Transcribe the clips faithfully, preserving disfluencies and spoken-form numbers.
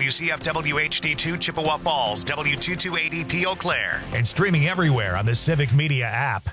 W C F W H D two Chippewa Falls, W two two eight E P Eau Claire, and streaming everywhere on the Civic Media app.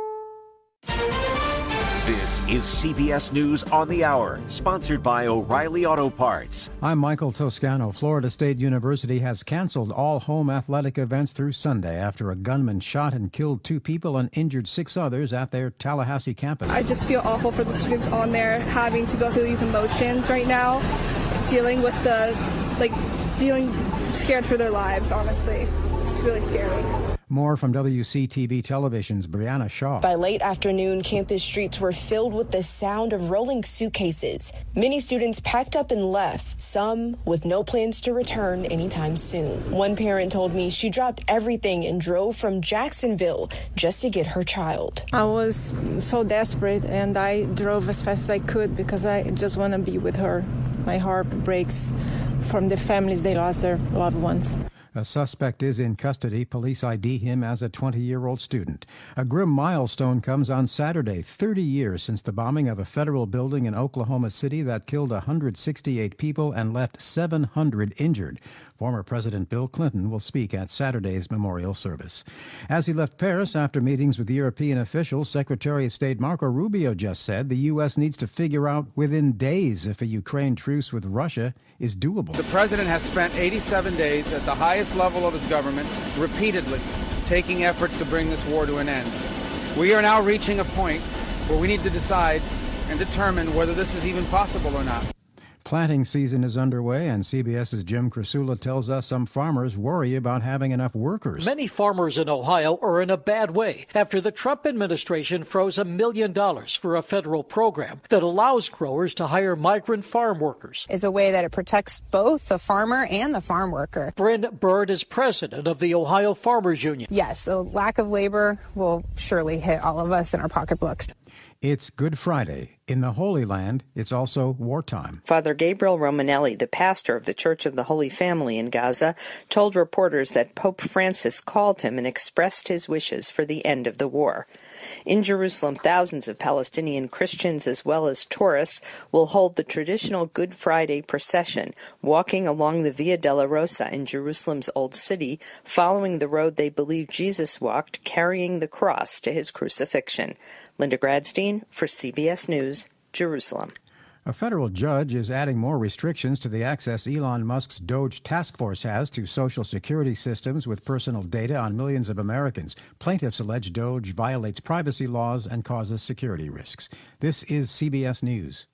This is C B S News on the Hour, sponsored by O'Reilly Auto Parts. I'm Michael Toscano. Florida State University has canceled all home athletic events through Sunday after a gunman shot and killed two people and injured six others at their Tallahassee campus. I just feel awful for the students on there having to go through these emotions right now, dealing with the, like, dealing scared for their lives, honestly. It's really scary. More from W C T V Television's Brianna Shaw. By late afternoon, campus streets were filled with the sound of rolling suitcases. Many students packed up and left, some with no plans to return anytime soon. One parent told me she dropped everything and drove from Jacksonville just to get her child. I was so desperate, and I drove as fast as I could because I just want to be with her. My heart breaks from the families they lost their loved ones. A suspect is in custody. Police I D him as a twenty-year-old student. A grim milestone comes on Saturday, thirty years since the bombing of a federal building in Oklahoma City that killed one hundred sixty-eight people and left seven hundred injured. Former President Bill Clinton will speak at Saturday's memorial service. As he left Paris after meetings with European officials, Secretary of State Marco Rubio just said the U S needs to figure out within days if a Ukraine truce with Russia is doable. The president has spent eighty-seven days at the highest level of his government, repeatedly taking efforts to bring this war to an end. We are now reaching a point where we need to decide and determine whether this is even possible or not. Planting season is underway, and CBS's Jim Krasula tells us some farmers worry about having enough workers. Many farmers in Ohio are in a bad way after the Trump administration froze a million dollars for a federal program that allows growers to hire migrant farm workers. It's a way that it protects both the farmer and the farm worker. Bryn Bird is president of the Ohio Farmers Union. Yes, the lack of labor will surely hit all of us in our pocketbooks. It's Good Friday. In the Holy Land, it's also wartime. Father Gabriel Romanelli, the pastor of the Church of the Holy Family in Gaza, told reporters that Pope Francis called him and expressed his wishes for the end of the war. In Jerusalem, thousands of Palestinian Christians as well as tourists will hold the traditional Good Friday procession, walking along the Via Dolorosa in Jerusalem's Old City, following the road they believe Jesus walked, carrying the cross to his crucifixion. Linda Gradstein for C B S News, Jerusalem. A federal judge is adding more restrictions to the access Elon Musk's Doge task force has to social security systems with personal data on millions of Americans. Plaintiffs allege Doge violates privacy laws and causes security risks. This is C B S News.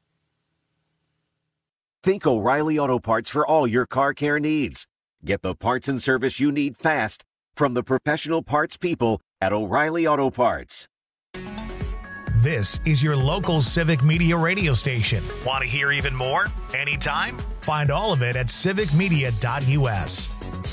Think O'Reilly Auto Parts for all your car care needs. Get the parts and service you need fast from the professional parts people at O'Reilly Auto Parts. This is your local Civic Media radio station. Want to hear even more? Anytime? Find all of it at civic media dot U S.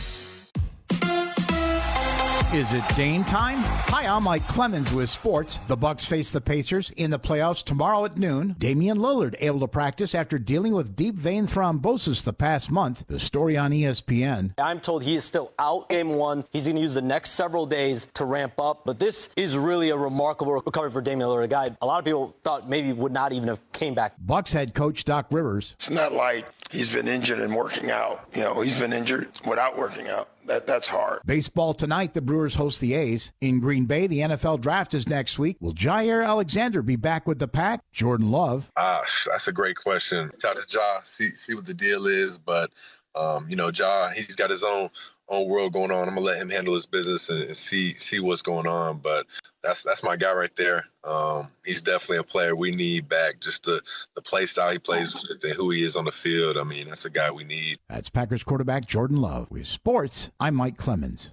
Is it Dame time? Hi, I'm Mike Clemens with sports. The Bucks face the Pacers in the playoffs tomorrow at noon. Damian Lillard able to practice after dealing with deep vein thrombosis the past month. The story on E S P N. I'm told he is still out game one. He's going to use the next several days to ramp up. But this is really a remarkable recovery for Damian Lillard, a guy a lot of people thought maybe would not even have came back. Bucks head coach Doc Rivers. It's not like he's been injured and working out. You know, he's been injured without working out. That, that's hard. Baseball tonight, the Brewers host the A's. In Green Bay, the N F L draft is next week. Will Jair Alexander be back with the Pack? Jordan Love. Ah, that's a great question. Shout out to Ja, see, see what the deal is. But, um, you know, Ja, he's got his own own world going on. I'm going to let him handle his business and, and see see what's going on. But that's that's my guy right there. Um, he's definitely a player we need back. Just the, the play style he plays with and who he is on the field. I mean, that's a guy we need. That's Packers quarterback Jordan Love. With sports, I'm Mike Clemens.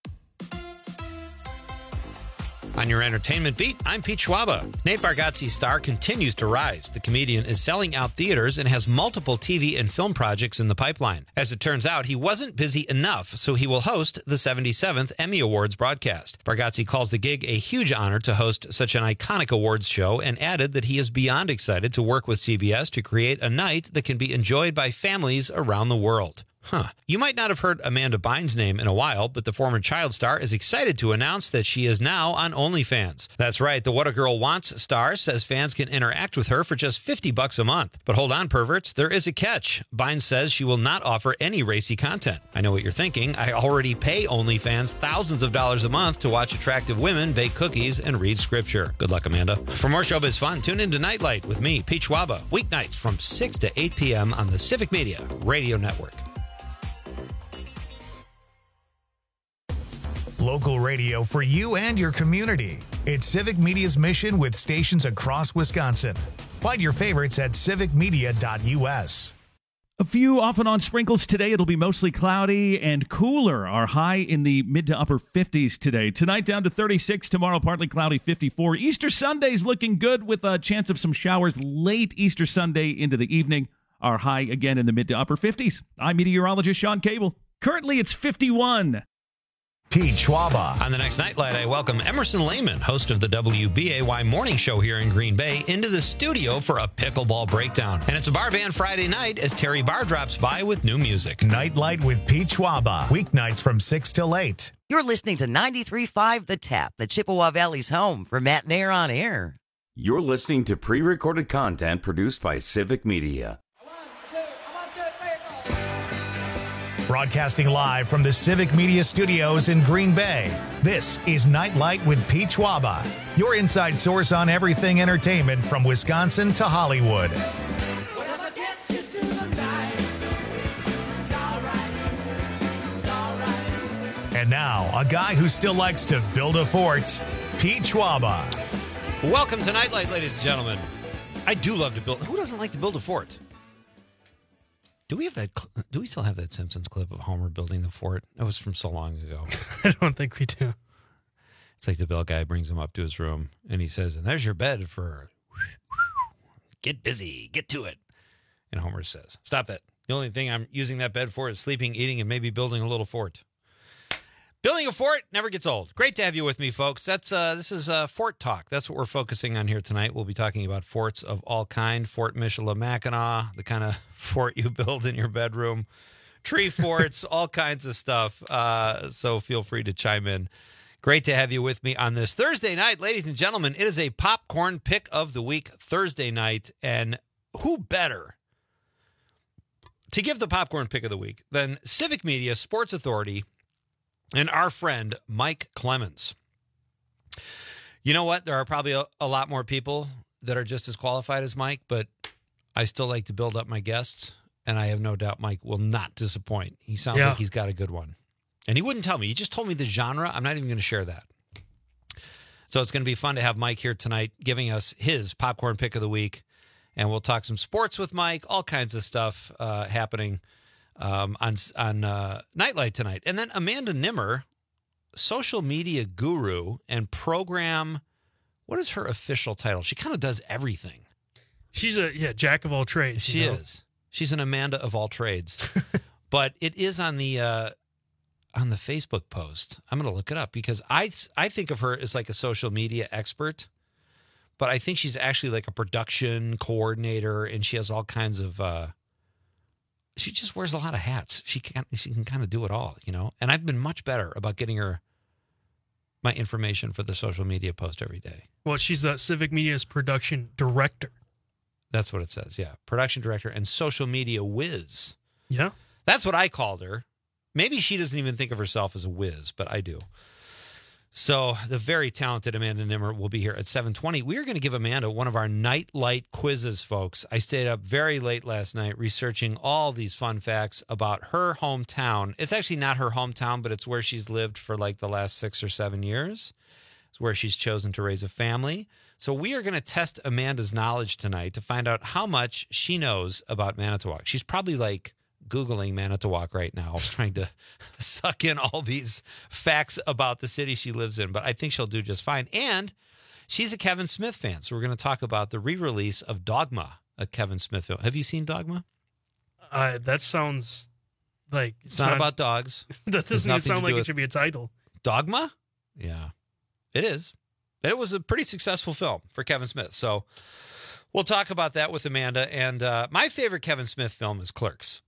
On your entertainment beat, I'm Pete Schwaba. Nate Bargatze's star continues to rise. The comedian is selling out theaters and has multiple T V and film projects in the pipeline. As it turns out, he wasn't busy enough, so he will host the seventy-seventh Emmy Awards broadcast. Bargatze calls the gig a huge honor to host such an iconic awards show and added that he is beyond excited to work with C B S to create a night that can be enjoyed by families around the world. Huh. You might not have heard Amanda Bynes' name in a while, but the former child star is excited to announce that she is now on OnlyFans. That's right. The What a Girl Wants star says fans can interact with her for just fifty bucks a month. But hold on, perverts, there is a catch. Bynes says she will not offer any racy content. I know what you're thinking. I already pay OnlyFans thousands of dollars a month to watch attractive women bake cookies and read scripture. Good luck, Amanda. For more showbiz fun, tune in to Nightlight with me, Pete Schwaba, weeknights from six to eight p.m. on the Civic Media Radio Network. Local radio for you and your community. It's Civic Media's mission with stations across Wisconsin. Find your favorites at civic media dot u s. A few off and on sprinkles today. It'll be mostly cloudy and cooler. Our high in the mid to upper fifties today. Tonight down to thirty-six. Tomorrow partly cloudy, fifty-four. Easter Sunday's looking good with a chance of some showers late Easter Sunday into the evening. Our high again in the mid to upper fifties. I'm meteorologist Sean Cable. Currently it's fifty-one. Pete Schwaba. On the next Nightlight, I welcome Emerson Lehman, host of the W B A Y Morning Show here in Green Bay, into the studio for a pickleball breakdown. And it's a bar band Friday night as Terry Barr drops by with new music. Nightlight with Pete Schwaba. Weeknights from six till eight. You're listening to ninety-three point five The Tap, the Chippewa Valley's home for Matt Nair on Air. You're listening to pre-recorded content produced by Civic Media. Broadcasting live from the Civic Media Studios in Green Bay, this is Nightlight with Pete Schwaba, your inside source on everything entertainment from Wisconsin to Hollywood. And now, a guy who still likes to build a fort, Pete Schwaba. Welcome to Nightlight, ladies and gentlemen. I do love to build. Who doesn't like to build a fort? Do we have that? Do we still have that Simpsons clip of Homer building the fort? That was from so long ago. I don't think we do. It's like the Bill guy brings him up to his room and he says, "And there's your bed for get busy, get to it." And Homer says, "Stop it. The only thing I'm using that bed for is sleeping, eating, and maybe building a little fort." Building a fort never gets old. Great to have you with me, folks. That's uh, this is uh, Fort Talk. That's what we're focusing on here tonight. We'll be talking about forts of all kind. Fort Michilimackinac, the kind of fort you build in your bedroom, tree forts, all kinds of stuff. Uh, so feel free to chime in. Great to have you with me on this Thursday night, ladies and gentlemen. It is a popcorn pick of the week Thursday night, and who better to give the popcorn pick of the week than Civic Media Sports Authority and our friend Mike Clemens. You know what? There are probably a, a lot more people that are just as qualified as Mike, but I still like to build up my guests, and I have no doubt Mike will not disappoint. He sounds yeah. like he's got a good one. And he wouldn't tell me. He just told me the genre. I'm not even going to share that. So it's going to be fun to have Mike here tonight giving us his popcorn pick of the week, and we'll talk some sports with Mike, all kinds of stuff uh, happening Um, on on uh, Nightlight tonight. And then Amanda Nimmer, social media guru and program, what is her official title? She kind of does everything. She's a yeah jack of all trades. She you know? is. She's an Amanda of all trades. But it is on the uh, on the Facebook post. I'm going to look it up because I I think of her as like a social media expert, but I think she's actually like a production coordinator, and she has all kinds of uh, she just wears a lot of hats. She can she can kind of do it all, you know. And I've been much better about getting her my information for the social media post every day. Well, she's the Civic Media's production director. That's what it says, yeah. Production director and social media whiz. Yeah. That's what I called her. Maybe she doesn't even think of herself as a whiz, but I do. So the very talented Amanda Nimmer will be here at seven twenty. We are going to give Amanda one of our Nightlight quizzes, folks. I stayed up very late last night researching all these fun facts about her hometown. It's actually not her hometown, but it's where she's lived for like the last six or seven years. It's where she's chosen to raise a family. So we are going to test Amanda's knowledge tonight to find out how much she knows about Manitowoc. She's probably like Googling Manitowoc right now, trying to suck in all these facts about the city she lives in, but I think she'll do just fine. And she's a Kevin Smith fan, so we're going to talk about the re-release of Dogma, a Kevin Smith film. Have you seen Dogma? Uh, that sounds like... It's, it's not, not about dogs. That doesn't even sound like it should be a title. Dogma? Yeah, it is. It was a pretty successful film for Kevin Smith, so we'll talk about that with Amanda. And uh, my favorite Kevin Smith film is Clerks.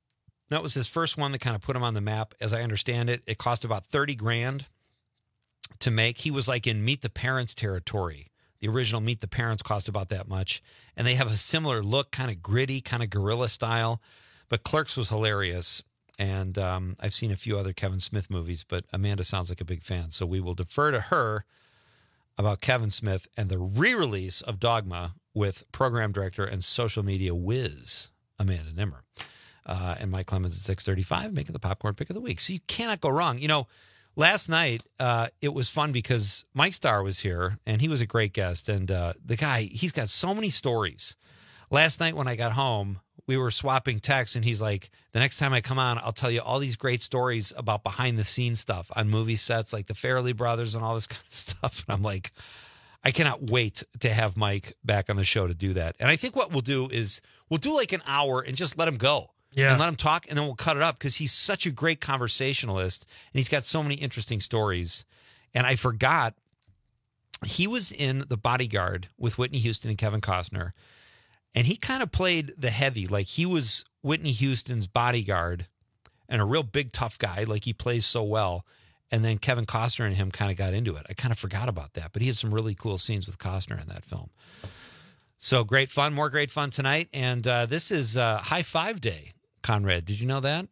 That was his first one that kind of put him on the map. As I understand it, it cost about thirty grand to make. He was like in Meet the Parents territory. The original Meet the Parents cost about that much. And they have a similar look, kind of gritty, kind of guerrilla style. But Clerks was hilarious. And um, I've seen a few other Kevin Smith movies, but Amanda sounds like a big fan. So we will defer to her about Kevin Smith and the re-release of Dogma with program director and social media whiz, Amanda Nimmer. Uh, and Mike Clemens at six thirty-five, making the popcorn pick of the week. So you cannot go wrong. You know, last night, uh, it was fun because Mike Starr was here, and he was a great guest. And uh, the guy, he's got so many stories. Last night when I got home, we were swapping texts, and he's like, the next time I come on, I'll tell you all these great stories about behind-the-scenes stuff on movie sets, like the Farrelly brothers and all this kind of stuff. And I'm like, I cannot wait to have Mike back on the show to do that. And I think what we'll do is we'll do like an hour and just let him go. Yeah. And let him talk, and then we'll cut it up because he's such a great conversationalist, and he's got so many interesting stories. And I forgot, he was in The Bodyguard with Whitney Houston and Kevin Costner, and he kind of played the heavy. Like, he was Whitney Houston's bodyguard and a real big, tough guy. Like, he plays so well. And then Kevin Costner and him kind of got into it. I kind of forgot about that, but he had some really cool scenes with Costner in that film. So great fun, more great fun tonight. And uh, this is uh, High Five Day. Conrad, did you know that?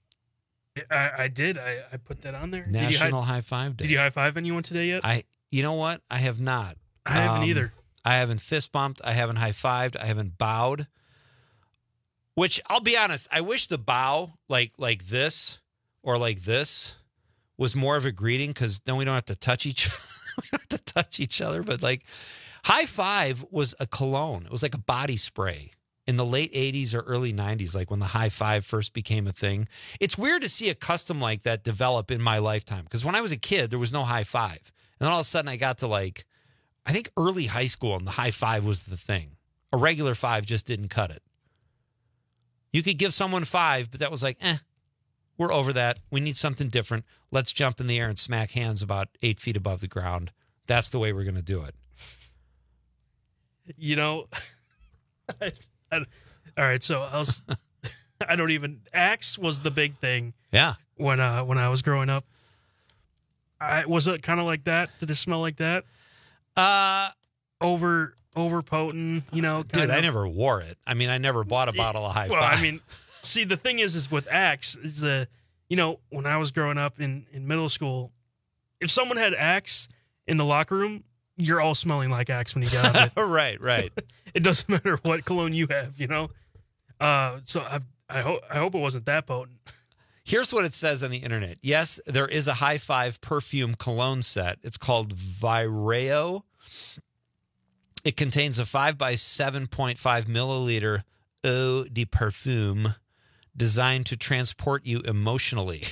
I, I did. I, I put that on there. National high, High Five Day. Did you high five anyone today yet? I. You know what? I have not. I haven't um, either. I haven't fist bumped. I haven't high fived. I haven't bowed. Which, I'll be honest, I wish the bow like like this or like this was more of a greeting, because then we don't have to touch each we don't have to touch each other. But like, high five was a cologne. It was like a body spray. In the late eighties or early nineties, like when the high five first became a thing. It's weird to see a custom like that develop in my lifetime, because when I was a kid, there was no high five. And then all of a sudden I got to like, I think early high school, and the high five was the thing. A regular five just didn't cut it. You could give someone five, but that was like, eh, we're over that. We need something different. Let's jump in the air and smack hands about eight feet above the ground. That's the way we're going to do it. You know... I, I, all right, so I was, I don't even, Axe was the big thing. Yeah. When uh when I was growing up. I was it kind of like that? Did it smell like that? Uh over over potent, you know, dude, I never wore it. I mean, I never bought a bottle of High well, Five. I mean, see, the thing is is with Axe is the, you know, when I was growing up in in middle school, if someone had Axe in the locker room, you're all smelling like Axe when you get out of it. Right, right. It doesn't matter what cologne you have, you know? Uh, so I, I, hope I hope it wasn't that potent. Here's what it says on the internet. Yes, there is a High Five perfume cologne set. It's called Vireo. It contains a five by seven point five milliliter eau de parfum designed to transport you emotionally.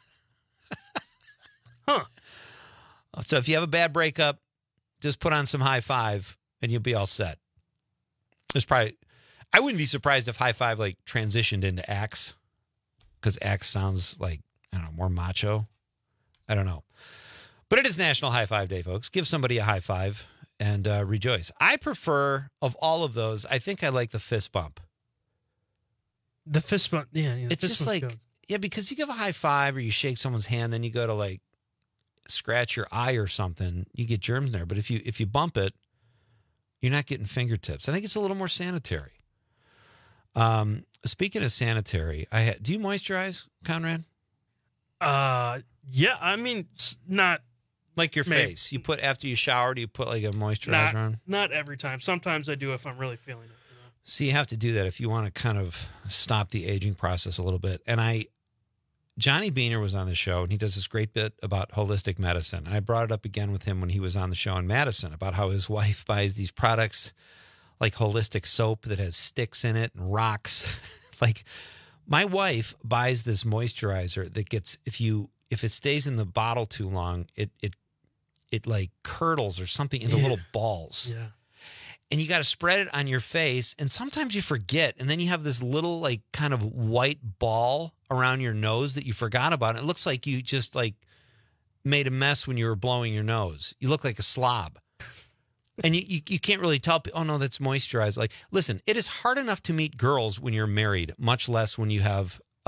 Huh. So if you have a bad breakup, just put on some High Five and you'll be all set. There's probably, I wouldn't be surprised if High Five like transitioned into Axe, because Axe sounds like, I don't know, more macho. I don't know. But it is National High Five Day, folks. Give somebody a high five and uh, rejoice. I prefer, of all of those, I think I like the fist bump. The fist bump, yeah. yeah it's just like, good. yeah, because you give a high five or you shake someone's hand, then you go to like scratch your eye or something, you get germs in there. But if you if you bump it, you're not getting fingertips. I think it's a little more sanitary. Um, speaking of sanitary, I had, do you moisturize, Conrad? Uh, yeah. I mean, not like your maybe. face. You put after you shower. Do you put like a moisturizer not, on? Not every time. Sometimes I do if I'm really feeling it. You know? So you have to do that if you want to kind of stop the aging process a little bit. And I, Johnny Beaner was on the show, and he does this great bit about holistic medicine. And I brought it up again with him when he was on the show in Madison about how his wife buys these products like holistic soap that has sticks in it and rocks. Like, my wife buys this moisturizer that gets, if you if it stays in the bottle too long, it it it like curdles or something into yeah. little balls. Yeah. And you got to spread it on your face, and sometimes you forget, and then you have this little like kind of white ball around your nose that you forgot about. It looks like you just like made a mess when you were blowing your nose. You look like a slob. And you, you, you can't really tell, oh no, that's moisturized. Like, listen, it is hard enough to meet girls when you're married, much less when you have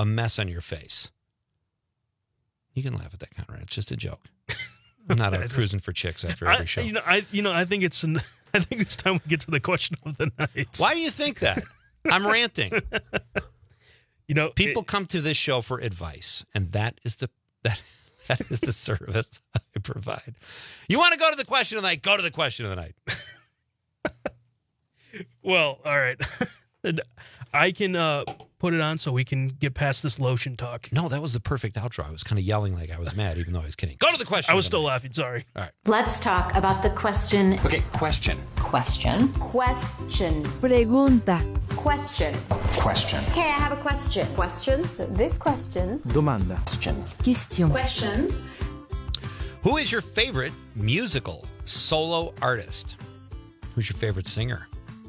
a mess on your face. You can laugh at that, Conrad. It's just a joke. I'm not out cruising for chicks after every I, show. You know, I you know I think it's an, I think it's time we get to the question of the night. Why do you think that? I'm ranting. You know, people it, come to this show for advice, and that is the that that is the service I provide. You want to go to the question of the night? Go to the question of the night. Well, all right. I can uh, put it on so we can get past this lotion talk. No, that was the perfect outro. I was kind of yelling like I was mad, even though I was kidding. Go to the question. I was still laughing. Sorry. All right. Let's talk about the question. Okay, question. Question. Question. Pregunta. Question. Question. Okay, I have a question. Questions? This question. Domanda. Question. Question. Questions. Who is your favorite musical solo artist? Who's your favorite singer?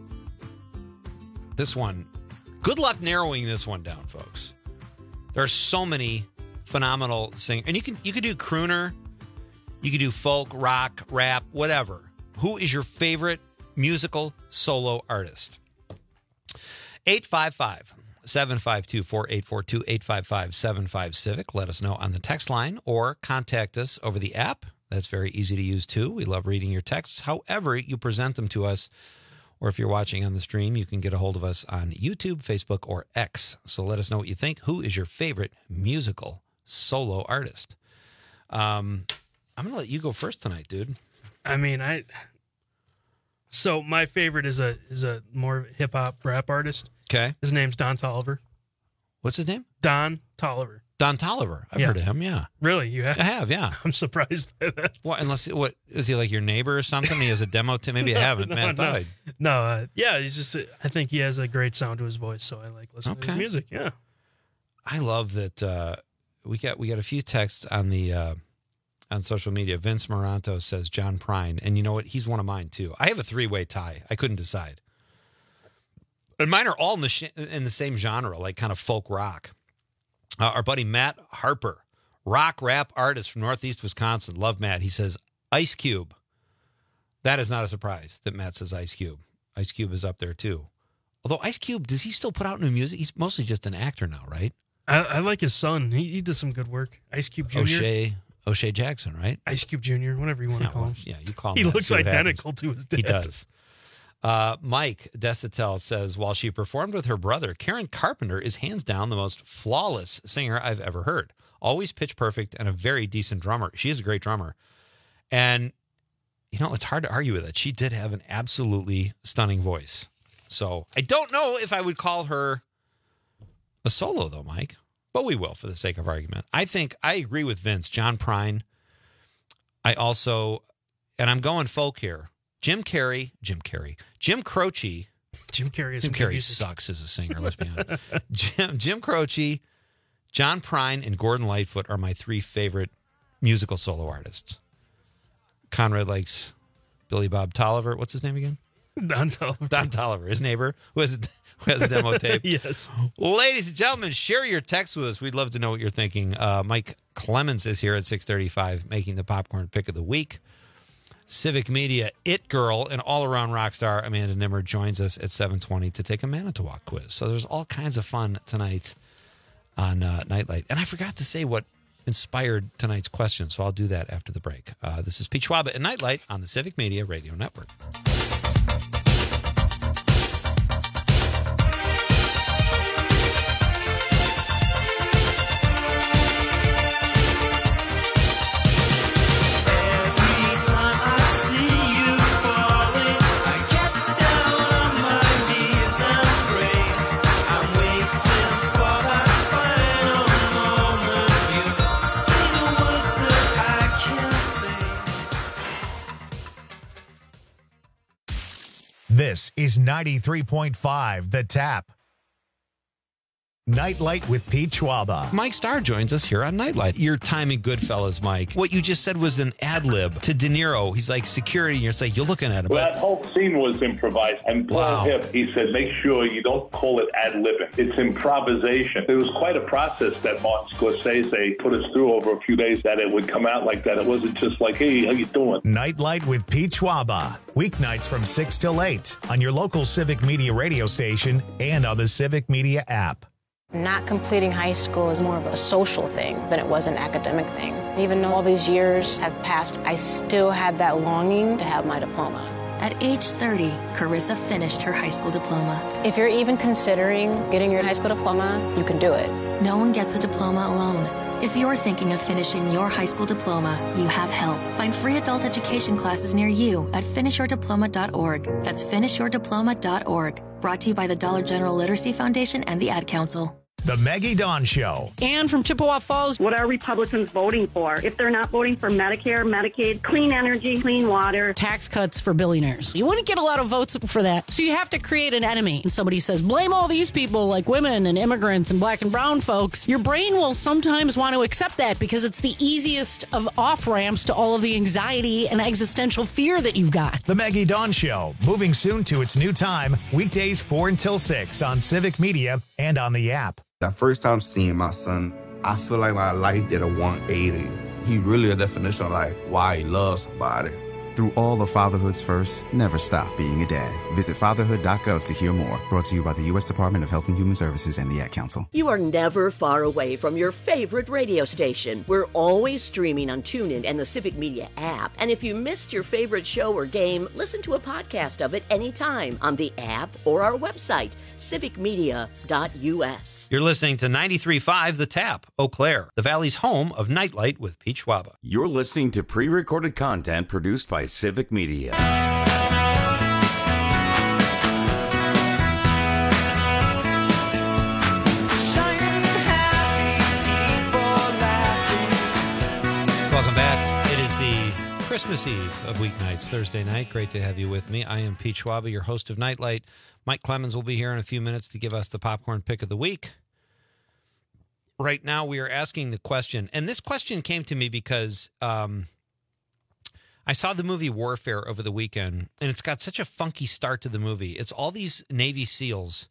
This one, good luck narrowing this one down, folks. There are so many phenomenal singers. And you can you could do crooner, you could do folk, rock, rap, whatever. Who is your favorite musical solo artist? eight five five, seven five two, four eight four two, eight five five, seven five Civic. Let us know on the text line or contact us over the app. That's very easy to use, too. We love reading your texts. However, you present them to us, or if you're watching on the stream, you can get a hold of us on YouTube, Facebook, or X. So let us know what you think. Who is your favorite musical solo artist? Um, I'm going to let you go first tonight, dude. I mean, I... So my favorite is a is a more hip-hop rap artist. Okay. His name's Don Toliver. What's his name? Don Toliver. Don Toliver. I've yeah. heard of him, yeah. Really? You have? I have, yeah. I'm surprised by that. What, unless, what, is he like your neighbor or something? He has a demo tape? Maybe no, I haven't. No, Man, I no, thought I'd... no uh, yeah, he's just, I think he has a great sound to his voice, so I like listening okay. to his music, yeah. I love that uh, we got we got a few texts on the uh, on social media. Vince Moranto says John Prine, and you know what? He's one of mine, too. I have a three-way tie. I couldn't decide. And mine are all in the, sh- in the same genre, like kind of folk rock. Uh, our buddy Matt Harper, rock rap artist from Northeast Wisconsin. Love Matt. He says Ice Cube. That is not a surprise that Matt says Ice Cube. Ice Cube is up there too. Although Ice Cube, does he still put out new music? He's mostly just an actor now, right? I, I like his son. He, he does some good work. Ice Cube Junior O'Shea, O'Shea Jackson, right? Ice Cube Junior, whatever you want yeah, to call well, him. Yeah, you call him. He that, looks identical to his dad. He does. Uh, Mike Desitel says, while she performed with her brother, Karen Carpenter is hands down the most flawless singer I've ever heard. Always pitch perfect and a very decent drummer. She is a great drummer. And, you know, it's hard to argue with it. She did have an absolutely stunning voice. So I don't know if I would call her a solo, though, Mike. But we will for the sake of argument. I think I agree with Vince. John Prine. I also, and I'm going folk here. Jim Carrey, Jim Carrey, Jim Croce. Jim Carrey is Jim Carrey sucks as a singer, let's be honest. Jim, Jim Croce, John Prine, and Gordon Lightfoot are my three favorite musical solo artists. Conrad likes Billy Bob Toliver. What's his name again? Don Toliver. Don Toliver, his neighbor, who has a, who has a demo tape. Yes. Ladies and gentlemen, share your text with us. We'd love to know what you're thinking. Uh, Mike Clemens is here at six thirty-five making the popcorn pick of the week. Civic Media It Girl and all-around rock star Amanda Nimmer joins us at seven twenty to take a Manitowoc quiz. So there's all kinds of fun tonight on uh, Nightlight. And I forgot to say what inspired tonight's question, so I'll do that after the break. Uh, this is Pete Schwaba and Nightlight on the Civic Media Radio Network. This is ninety-three point five The Tap. Nightlight with Pete Schwaba. Mike Starr joins us here on Nightlight. Your timing, Goodfellas, Mike. What you just said was an ad lib to De Niro. He's like security, and you're like, you're looking at him. Well, that whole scene was improvised. And Paul Wow. Hipp, he said, make sure you don't call it ad libbing. It's improvisation. It was quite a process that Martin Scorsese put us through over a few days, that it would come out like that. It wasn't just like, hey, how you doing? Nightlight with Pete Schwaba. Weeknights from six till eight on your local Civic Media radio station and on the Civic Media app. Not completing high school is more of a social thing than it was an academic thing. Even though all these years have passed, I still had that longing to have my diploma. At age thirty, Carissa finished her high school diploma. If you're even considering getting your high school diploma, you can do it. No one gets a diploma alone. If you're thinking of finishing your high school diploma, you have help. Find free adult education classes near you at finish your diploma dot org. That's finish your diploma dot org. Brought to you by the Dollar General Literacy Foundation and the Ad Council. The Maggie Dawn Show. Ann from Chippewa Falls. What are Republicans voting for? If they're not voting for Medicare, Medicaid, clean energy, clean water. Tax cuts for billionaires. You wouldn't get a lot of votes for that. So you have to create an enemy. And somebody says, blame all these people like women and immigrants and black and brown folks. Your brain will sometimes want to accept that because it's the easiest of off-ramps to all of the anxiety and existential fear that you've got. The Maggie Dawn Show, moving soon to its new time, weekdays four until six on Civic Media and on the app. The first time seeing my son, I feel like my life did a one eighty. He really a definition of like why he loves somebody. Through all of fatherhood's first, never stop being a dad. Visit fatherhood dot gov to hear more. Brought to you by the U S Department of Health and Human Services and the Ad Council. You are never far away from your favorite radio station. We're always streaming on TuneIn and the Civic Media app. And if you missed your favorite show or game, listen to a podcast of it anytime on the app or our website, civic media dot u s. You're listening to ninety-three point five The Tap, Eau Claire, the Valley's home of Nightlight with Pete Schwaba. You're listening to pre-recorded content produced by Civic Media. Welcome back. It is the Christmas Eve of weeknights, Thursday night. Great to have you with me. I am Pete Schwaba, your host of Nightlight. Mike Clemens will be here in a few minutes to give us the popcorn pick of the week. Right now, we are asking the question, and this question came to me because um, I saw the movie Warfare over the weekend, and it's got such a funky start to the movie. It's all these Navy SEALs.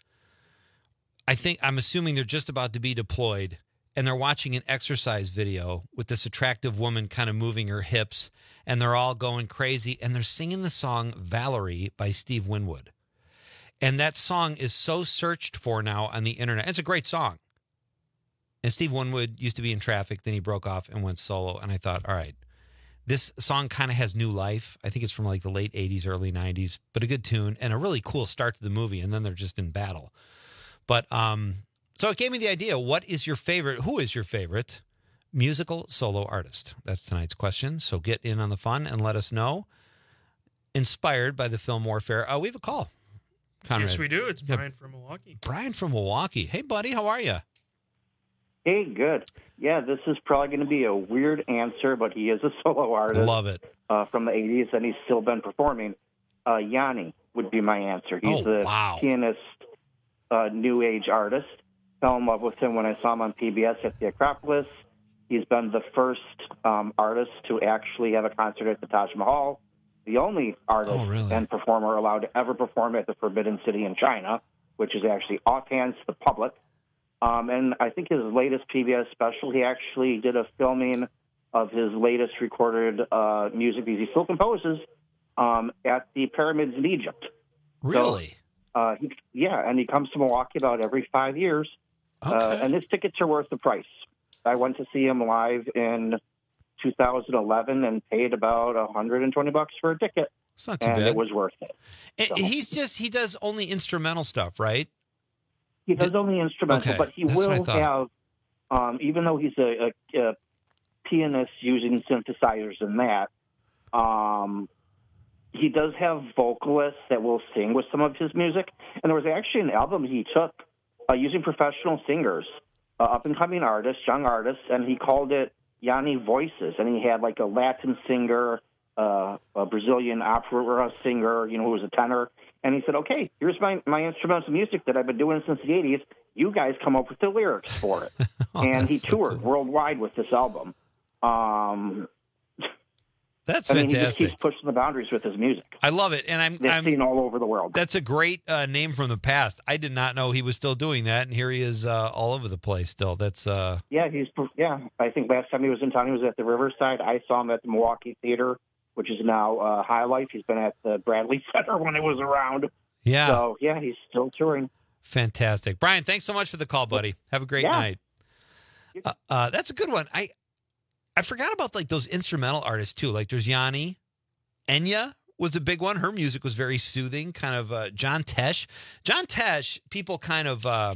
I think, I'm assuming they're just about to be deployed, and they're watching an exercise video with this attractive woman kind of moving her hips, and they're all going crazy, and they're singing the song Valerie by Steve Winwood. And that song is so searched for now on the internet. It's a great song. And Steve Winwood used to be in Traffic, then he broke off and went solo, and I thought, all right, this song kind of has new life. I think it's from like the late eighties, early nineties, but a good tune and a really cool start to the movie, and then they're just in battle. But um, so it gave me the idea, what is your favorite, who is your favorite musical solo artist? That's tonight's question. So get in on the fun and let us know. Inspired by the film Warfare. Uh, we have a call. Conrad. Yes, we do. It's Brian from Milwaukee. Brian from Milwaukee. Hey, buddy, how are you? Hey, good. Yeah, this is probably going to be a weird answer, but he is a solo artist. Love it. Uh, from the eighties, and he's still been performing. Uh, Yanni would be my answer. He's oh, a wow. pianist, uh, new age artist. Fell in love with him when I saw him on P B S at the Acropolis. He's been the first um, artist to actually have a concert at the Taj Mahal. The only artist oh, really? and performer allowed to ever perform at the Forbidden City in China, which is actually offhand to the public. Um, and I think his latest P B S special, he actually did a filming of his latest recorded uh, music because he still composes um, at the pyramids in Egypt. Really? So, uh, he, yeah, and he comes to Milwaukee about every five years. Okay. Uh, and his tickets are worth the price. I went to see him live in two thousand eleven and paid about one hundred twenty bucks for a ticket. It's not too and bad. it was worth it. And So- he's just, he does only instrumental stuff, right? He does only instrumental, Okay, but he that's what I will thought. have, um, even though he's a, a, a pianist using synthesizers and that, um, he does have vocalists that will sing with some of his music. And there was actually an album he took uh, using professional singers, uh, up-and-coming artists, young artists, and he called it Yanni Voices. And he had like a Latin singer, uh, a Brazilian opera singer, you know, who was a tenor. And he said, okay, here's my, my instrumental music that I've been doing since the eighties. You guys come up with the lyrics for it. oh, and he so toured cool. worldwide with this album. Um, That's I mean, he just fantastic. keeps pushing the boundaries with his music. I love it. And I'm, They're I'm seen all over the world. That's a great uh, name from the past. I did not know he was still doing that, and here he is uh, all over the place still. That's uh, Yeah, he's yeah. I think last time he was in town, he was at the Riverside. I saw him at the Milwaukee Theater, which is now uh, High Life. He's been at the Bradley Center when it was around. yeah. So yeah, he's still touring. Fantastic. Brian, thanks so much for the call, buddy. Have a great Yeah. night. Uh, uh, that's a good one. I I forgot about like those instrumental artists too. Like there's Yanni. Enya was a big one. Her music was very soothing, kind of uh, John Tesh. John Tesh, people kind of uh,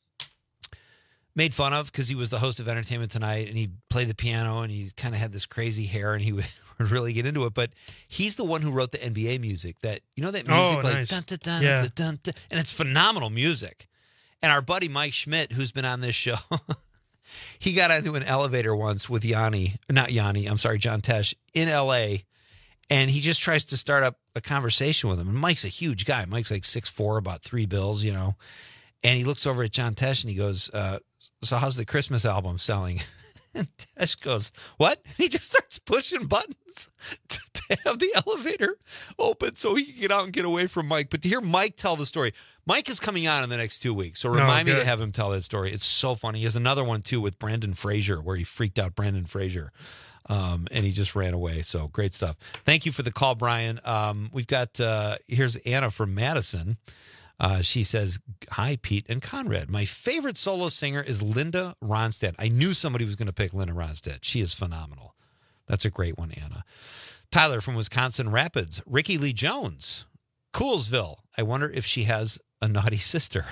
made fun of because he was the host of Entertainment Tonight and he played the piano and he kind of had this crazy hair and he would really get into it. But he's the one who wrote the N B A music. That you know that music Oh, like nice. dun, dun, dun, Yeah. dun, dun, dun, and it's phenomenal music. And our buddy Mike Schmidt, who's been on this show, he got into an elevator once with Yanni, not Yanni, I'm sorry, John Tesh in L A. And he just tries to start up a conversation with him. And Mike's a huge guy. Mike's like six foot four, about three bills, you know. And he looks over at John Tesh and he goes, uh, so how's the Christmas album selling? And Tesh goes, what? And he just starts pushing buttons to, to have the elevator open so he can get out and get away from Mike. But to hear Mike tell the story, Mike is coming on in the next two weeks. So remind Oh, me to good. have him tell that story. It's so funny. He has another one, too, with Brandon Fraser, where he freaked out Brandon Fraser. Um, and he just ran away. So great stuff. Thank you for the call, Brian. Um, we've got, uh, here's Anna from Madison. Uh, she says, hi, Pete and Conrad. My favorite solo singer is Linda Ronstadt. I knew somebody was going to pick Linda Ronstadt. She is phenomenal. That's a great one, Anna. Tyler from Wisconsin Rapids. Ricky Lee Jones. Coolsville. I wonder if she has a naughty sister.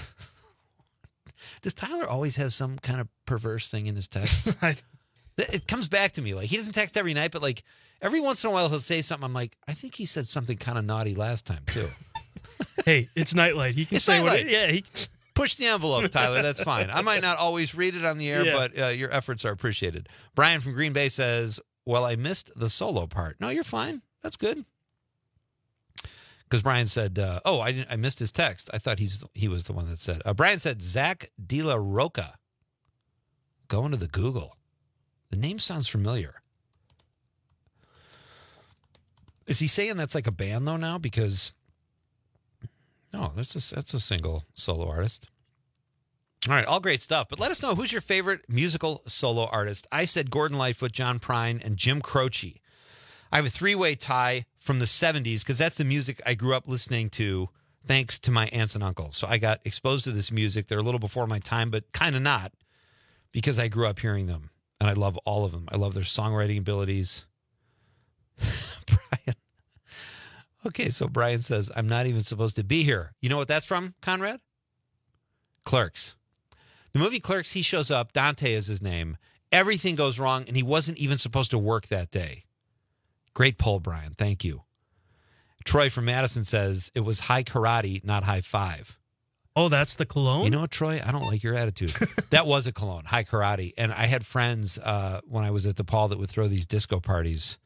Does Tyler always have some kind of perverse thing in his text? It comes back to me. Like, he doesn't text every night, but like every once in a while he'll say something. I'm like, I think he said something kind of naughty last time too. Hey, it's Nightlight. He can It's say what Nightlight. it, yeah, he can, Push the envelope, Tyler. That's fine. I might not always read it on the air, Yeah. but uh, your efforts are appreciated. Brian from Green Bay says, well, I missed the solo part. No, you're fine. That's good. Because Brian said, uh, oh, I didn't. I missed his text. I thought he's he was the one that said. Uh, Brian said, Zach De La Roca. Going to the Google. The name sounds familiar. Is he saying that's like a band, though, now? Because, no, that's a, that's a single solo artist. All right, all great stuff. But let us know, who's your favorite musical solo artist? I said Gordon Lightfoot, John Prine, and Jim Croce. I have a three-way tie from the seventies because that's the music I grew up listening to thanks to my aunts and uncles. So I got exposed to this music. They're a little before my time, but kind of not, because I grew up hearing them. And I love all of them. I love their songwriting abilities. Brian. Okay, so Brian says, I'm not even supposed to be here. You know what that's from, Conrad? Clerks. The movie Clerks, he shows up. Dante is his name. Everything goes wrong, and he wasn't even supposed to work that day. Great poll, Brian. Thank you. Troy from Madison says, it was high karate, not high five. Oh, that's the cologne? You know what, Troy? I don't like your attitude. That was a cologne, high karate. And I had friends uh, when I was at DePaul that would throw these disco parties.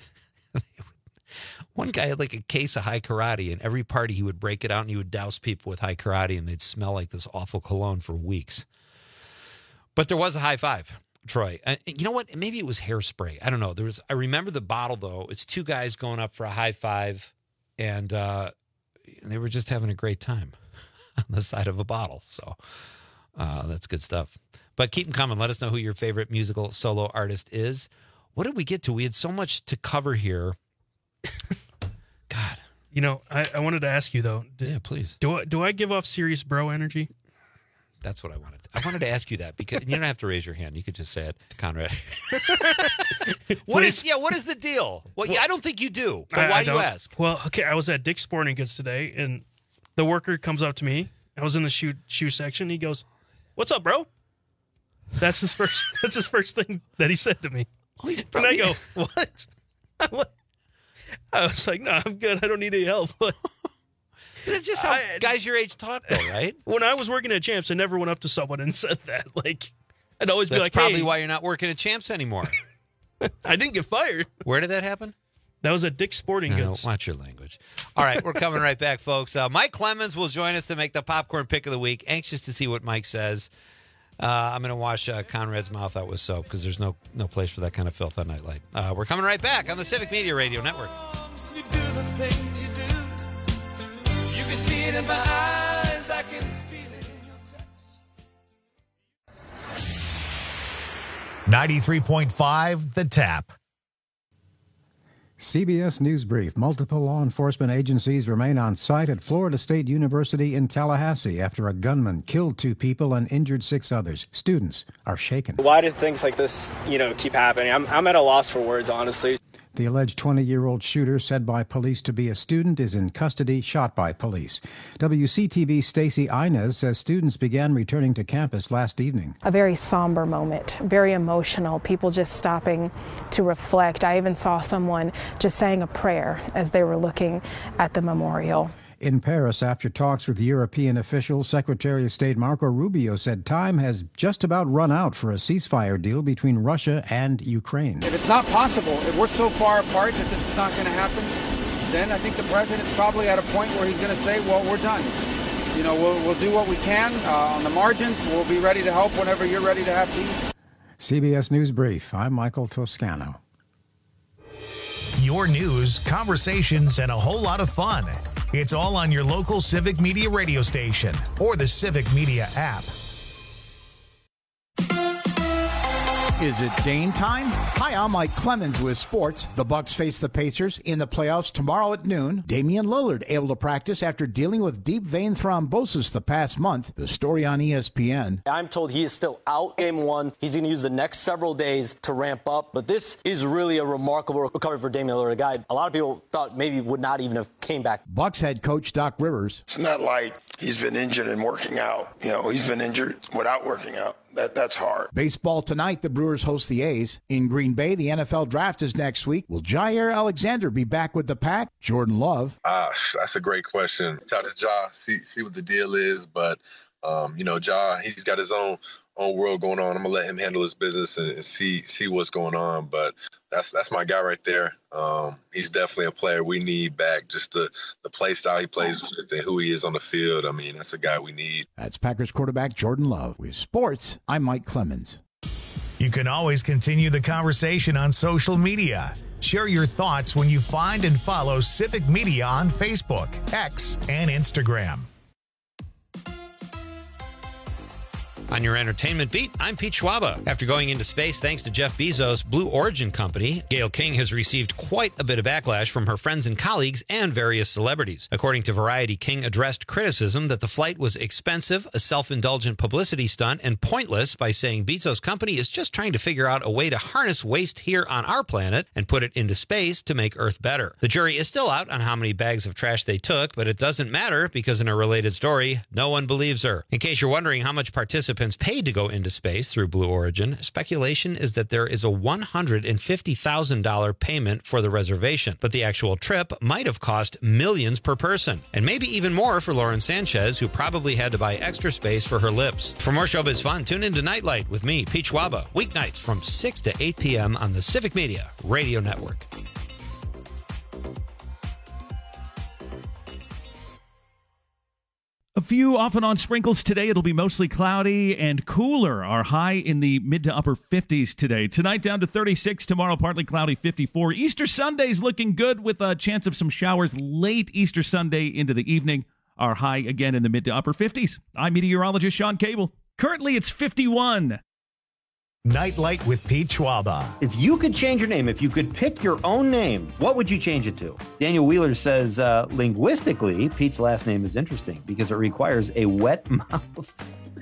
One guy had like a case of high karate, and every party he would break it out and he would douse people with high karate, and they'd smell like this awful cologne for weeks. But there was a high five, Troy. Uh, you know what? Maybe it was hairspray. I don't know. There was. I remember the bottle, though. It's two guys going up for a high five, and uh, they were just having a great time on the side of a bottle. So uh, that's good stuff. But keep them coming. Let us know who your favorite musical solo artist is. What did we get to? We had so much to cover here. God. You know, I, I wanted to ask you, though. Do, yeah, please. Do I, do I give off serious bro energy? That's what I wanted. I wanted to ask you that because you don't have to raise your hand. You could just say it, Conrad. What is? Yeah, what is the deal? Well, yeah, I don't think you do. But I- why I do you don't- ask? Well, okay, I was at Dick's Sporting Goods today, and the worker comes up to me. I was in the shoe shoe section. He goes, "What's up, bro?" That's his first. That's his first thing that he said to me. Oh, he's and I go, "What?" I'm like, I was like, "No, I'm good. I don't need any help." But it's just how guys your age talk, though, right? When I was working at Champs, I never went up to someone and said that. Like, I'd always That's be like, probably "Hey." why you're not working at Champs anymore. I didn't get fired. Where did that happen? That was at Dick's Sporting No, Goods. watch your language. All right, we're coming right back, folks. Uh, Mike Clemens will join us to make the popcorn pick of the week. Anxious to see what Mike says. Uh, I'm going to wash uh, Conrad's mouth out with soap because there's no no place for that kind of filth on Nightlight. Uh, we're coming right back on the Civic Media Radio Network. You do the things you do. You can see it in my eyes. I can feel it in your touch. ninety-three point five The Tap. C B S News Brief. Multiple law enforcement agencies remain on site at Florida State University in Tallahassee after a gunman killed two people and injured six others. Students are shaken. Why do things like this, you know, keep happening? I'm, I'm at a loss for words, honestly. The alleged twenty-year-old shooter, said by police to be a student, is in custody, shot by police. W C T V's Stacey Inez says students began returning to campus last evening. A very somber moment, very emotional, people just stopping to reflect. I even saw someone just saying a prayer as they were looking at the memorial. In Paris, after talks with European officials, Secretary of State Marco Rubio said time has just about run out for a ceasefire deal between Russia and Ukraine. If it's not possible, if we're so far apart that this is not going to happen, then I think the president's probably at a point where he's going to say, well, we're done. You know, we'll, we'll do what we can uh, on the margins. We'll be ready to help whenever you're ready to have peace. C B S News Brief. I'm Michael Toscano. Your news, conversations, and a whole lot of fun. It's all on your local Civic Media radio station or the Civic Media app. Is it Dane time? Hi, I'm Mike Clemens with sports. The Bucks face the Pacers in the playoffs tomorrow at noon. Damian Lillard able to practice after dealing with deep vein thrombosis the past month. The story on E S P N. I'm told he is still out game one. He's going to use the next several days to ramp up. But this is really a remarkable recovery for Damian Lillard, a guy a lot of people thought maybe would not even have came back. Bucks head coach Doc Rivers. It's not like he's been injured and working out. You know, he's been injured without working out. That That's hard. Baseball tonight, the Brewers host the A's. In Green Bay, the N F L draft is next week. Will Jair Alexander be back with the Pack? Jordan Love. Ah, that's a great question. Shout out to Ja, see, see what the deal is. But, um, you know, Ja, he's got his own own world going on. I'm going to let him handle his business and, and see see what's going on. But that's that's my guy right there. Um, he's definitely a player we need back. Just the, the play style he plays with and who he is on the field. I mean, that's a guy we need. That's Packers quarterback Jordan Love. With sports, I'm Mike Clemens. You can always continue the conversation on social media. Share your thoughts when you find and follow Civic Media on Facebook, X, and Instagram. On your entertainment beat, I'm Pete Schwaba. After going into space thanks to Jeff Bezos' Blue Origin company, Gayle King has received quite a bit of backlash from her friends and colleagues and various celebrities. According to Variety, King addressed criticism that the flight was expensive, a self-indulgent publicity stunt, and pointless by saying Bezos' company is just trying to figure out a way to harness waste here on our planet and put it into space to make Earth better. The jury is still out on how many bags of trash they took, but it doesn't matter because in a related story, no one believes her. In case you're wondering how much participants paid to go into space through Blue Origin, speculation is that there is a one hundred fifty thousand dollars payment for the reservation, but the actual trip might have cost millions per person, and maybe even more for Lauren Sanchez, who probably had to buy extra space for her lips. For more showbiz fun, tune into Nightlight with me, Pete Schwaba, weeknights from six to eight p.m. on the Civic Media Radio Network. A few off and on sprinkles today. It'll be mostly cloudy and cooler. Our high in the mid to upper fifties today. Tonight down to thirty-six. Tomorrow partly cloudy, fifty-four. Easter Sunday's looking good with a chance of some showers late Easter Sunday into the evening. Our high again in the mid to upper fifties. I'm meteorologist Sean Cable. Currently it's fifty-one. Nightlight with Pete Schwaba. If you could change your name, if you could pick your own name, what would you change it to? Daniel Wheeler says, uh, linguistically, Pete's last name is interesting because it requires a wet mouth.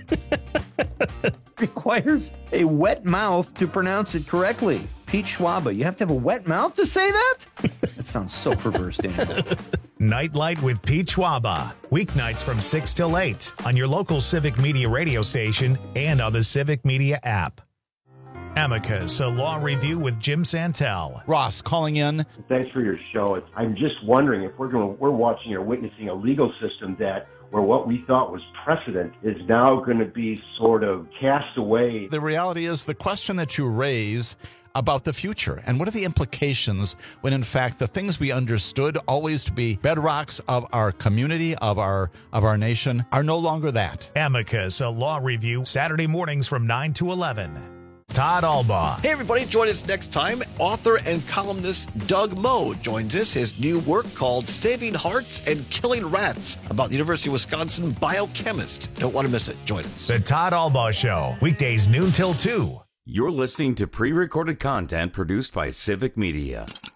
requires a wet mouth to pronounce it correctly. Pete Schwaba, you have to have a wet mouth to say that? That sounds so perverse, Daniel. Nightlight with Pete Schwaba. Weeknights from six till eight on your local Civic Media radio station and on the Civic Media app. Amicus, a law review with Jim Santel. Ross calling in. Thanks for your show. I'm just wondering if we're going, we're watching or witnessing a legal system that where what we thought was precedent is now going to be sort of cast away. The reality is the question that you raise about the future and what are the implications when in fact the things we understood always to be bedrocks of our community, of our of our nation, are no longer that. Amicus, a law review, Saturday mornings from nine to eleven. Todd Albaugh. Hey, everybody, join us next time. Author and columnist Doug Moe joins us. His new work called Saving Hearts and Killing Rats about the University of Wisconsin biochemist. Don't want to miss it. Join us. The Todd Albaugh Show, weekdays noon till two. You're listening to pre-recorded content produced by Civic Media.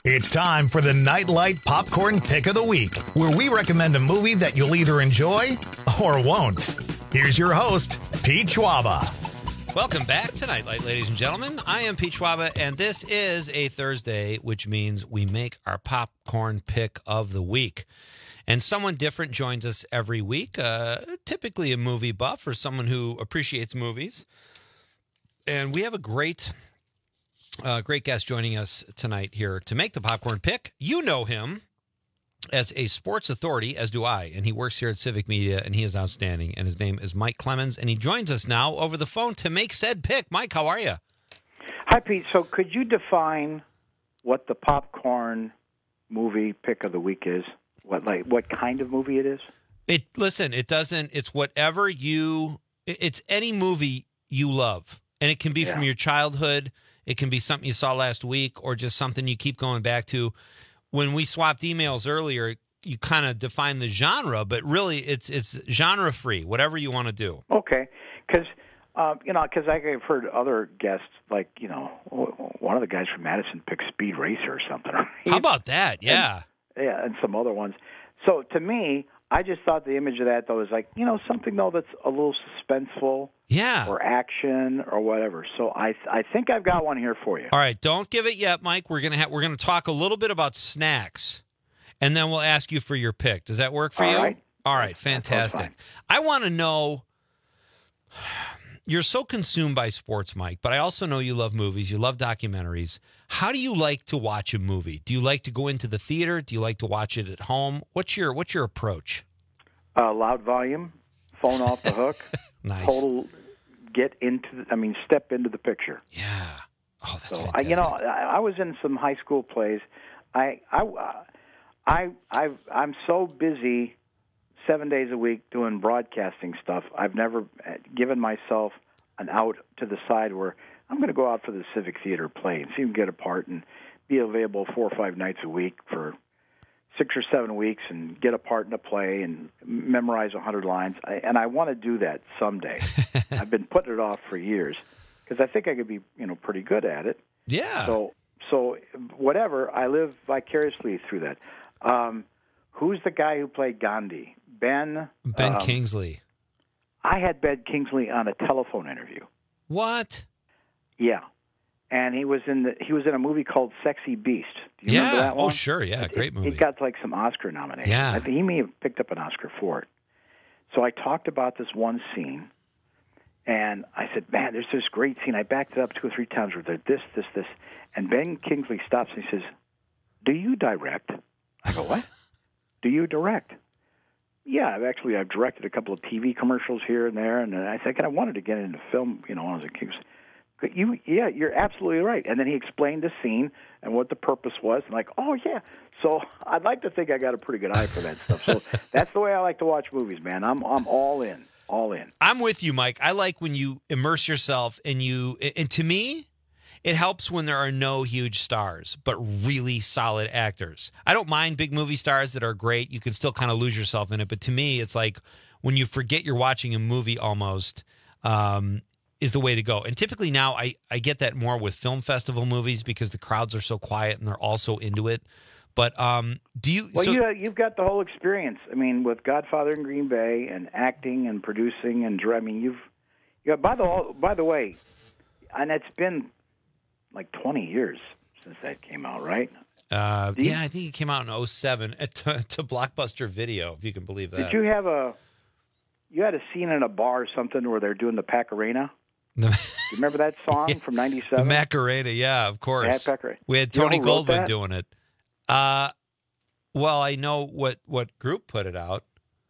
It's time for the Nightlight Popcorn Pick of the Week, where we recommend a movie that you'll either enjoy or won't. Here's your host, Pete Schwaba. Welcome back to Nightlight, ladies and gentlemen. I am Pete Schwaba, and this is a Thursday, which means we make our popcorn pick of the week. And someone different joins us every week, uh, typically a movie buff or someone who appreciates movies. And we have a great, uh, great guest joining us tonight here to make the popcorn pick. You know him as a sports authority, as do I, and he works here at Civic Media, and he is outstanding. And his name is Mike Clemens, and he joins us now over the phone to make said pick. Mike, how are you? Hi, Pete. So could you define what the popcorn movie pick of the week is? What like what kind of movie it is? It listen, it doesn't. It's whatever you. It's any movie you love, and it can be yeah. from your childhood. It can be something you saw last week, or just something you keep going back to. When we swapped emails earlier, you kind of defined the genre, but really, it's it's genre free. Whatever you want to do. Okay, because um, you know, because I've heard other guests, like you know, one of the guys from Madison picked Speed Racer or something. Right? How about that? Yeah. And, Yeah, and some other ones. So to me, I just thought the image of that, though, is like, you know, something, though, that's a little suspenseful. Yeah. Or action or whatever. So I I think I've got one here for you. All right, don't give it yet, Mike. We're gonna have we're gonna talk a little bit about snacks, and then we'll ask you for your pick. Does that work for All you? Right. All right, fantastic. I want to know. You're so consumed by sports, Mike, but I also know you love movies. You love documentaries. How do you like to watch a movie? Do you like to go into the theater? Do you like to watch it at home? What's your What's your approach? Uh, loud volume, phone off the hook. Nice. Total get into. The, I mean, step into the picture. Yeah. Oh, that's so, fantastic. I, you know, I, I was in some high school plays. I I uh, I I've, I'm so busy. Seven days a week doing broadcasting stuff. I've never given myself an out to the side where I'm going to go out for the Civic Theater play and see them get a part and be available four or five nights a week for six or seven weeks and get a part in a play and memorize a hundred lines. I, and I want to do that someday. I've been putting it off for years because I think I could be, you know, pretty good at it. Yeah. So, so whatever. I live vicariously through that. Um, who's the guy who played Gandhi? Ben Ben um, Kingsley. I had Ben Kingsley on a telephone interview. What? Yeah, and he was in the he was in a movie called Sexy Beast. Do you yeah. remember that one? Oh, sure. Yeah, great it, movie. It got like some Oscar nominations. Yeah. I think he may have picked up an Oscar for it. So I talked about this one scene, and I said, "Man, there's this great scene." I backed it up two or three times where there's this, this, this, and Ben Kingsley stops and he says, "Do you direct?" I go, "What? Do you direct?" Yeah, I've actually I've directed a couple of T V commercials here and there, and I think I wanted to get into film, you know, when I was a kid. You, yeah, you're absolutely right. And then he explained the scene and what the purpose was, and like, oh yeah. So I'd like to think I got a pretty good eye for that stuff. So that's the way I like to watch movies, man. I'm I'm all in, all in. I'm with you, Mike. I like when you immerse yourself and you. And to me, it helps when there are no huge stars, but really solid actors. I don't mind big movie stars that are great. You can still kind of lose yourself in it. But to me, it's like when you forget you're watching a movie almost um, is the way to go. And typically now I, I get that more with film festival movies because the crowds are so quiet and they're all so into it. But um, do you... Well, so, you, you've got the whole experience. I mean, with Godfather in Green Bay and acting and producing and... I mean, you've... You got, by, the, by the way, and it's been... like twenty years since that came out, right? Uh, you, yeah, I think it came out in oh seven at, to, to Blockbuster Video, if you can believe that. Did you have a, you had a scene in a bar or something where they're doing the Pacarena? Do you remember that song yeah, from ninety-seven? The Macarena, yeah, of course. Yeah, we had Tony Goldwyn doing it. Uh, well, I know what, what group put it out.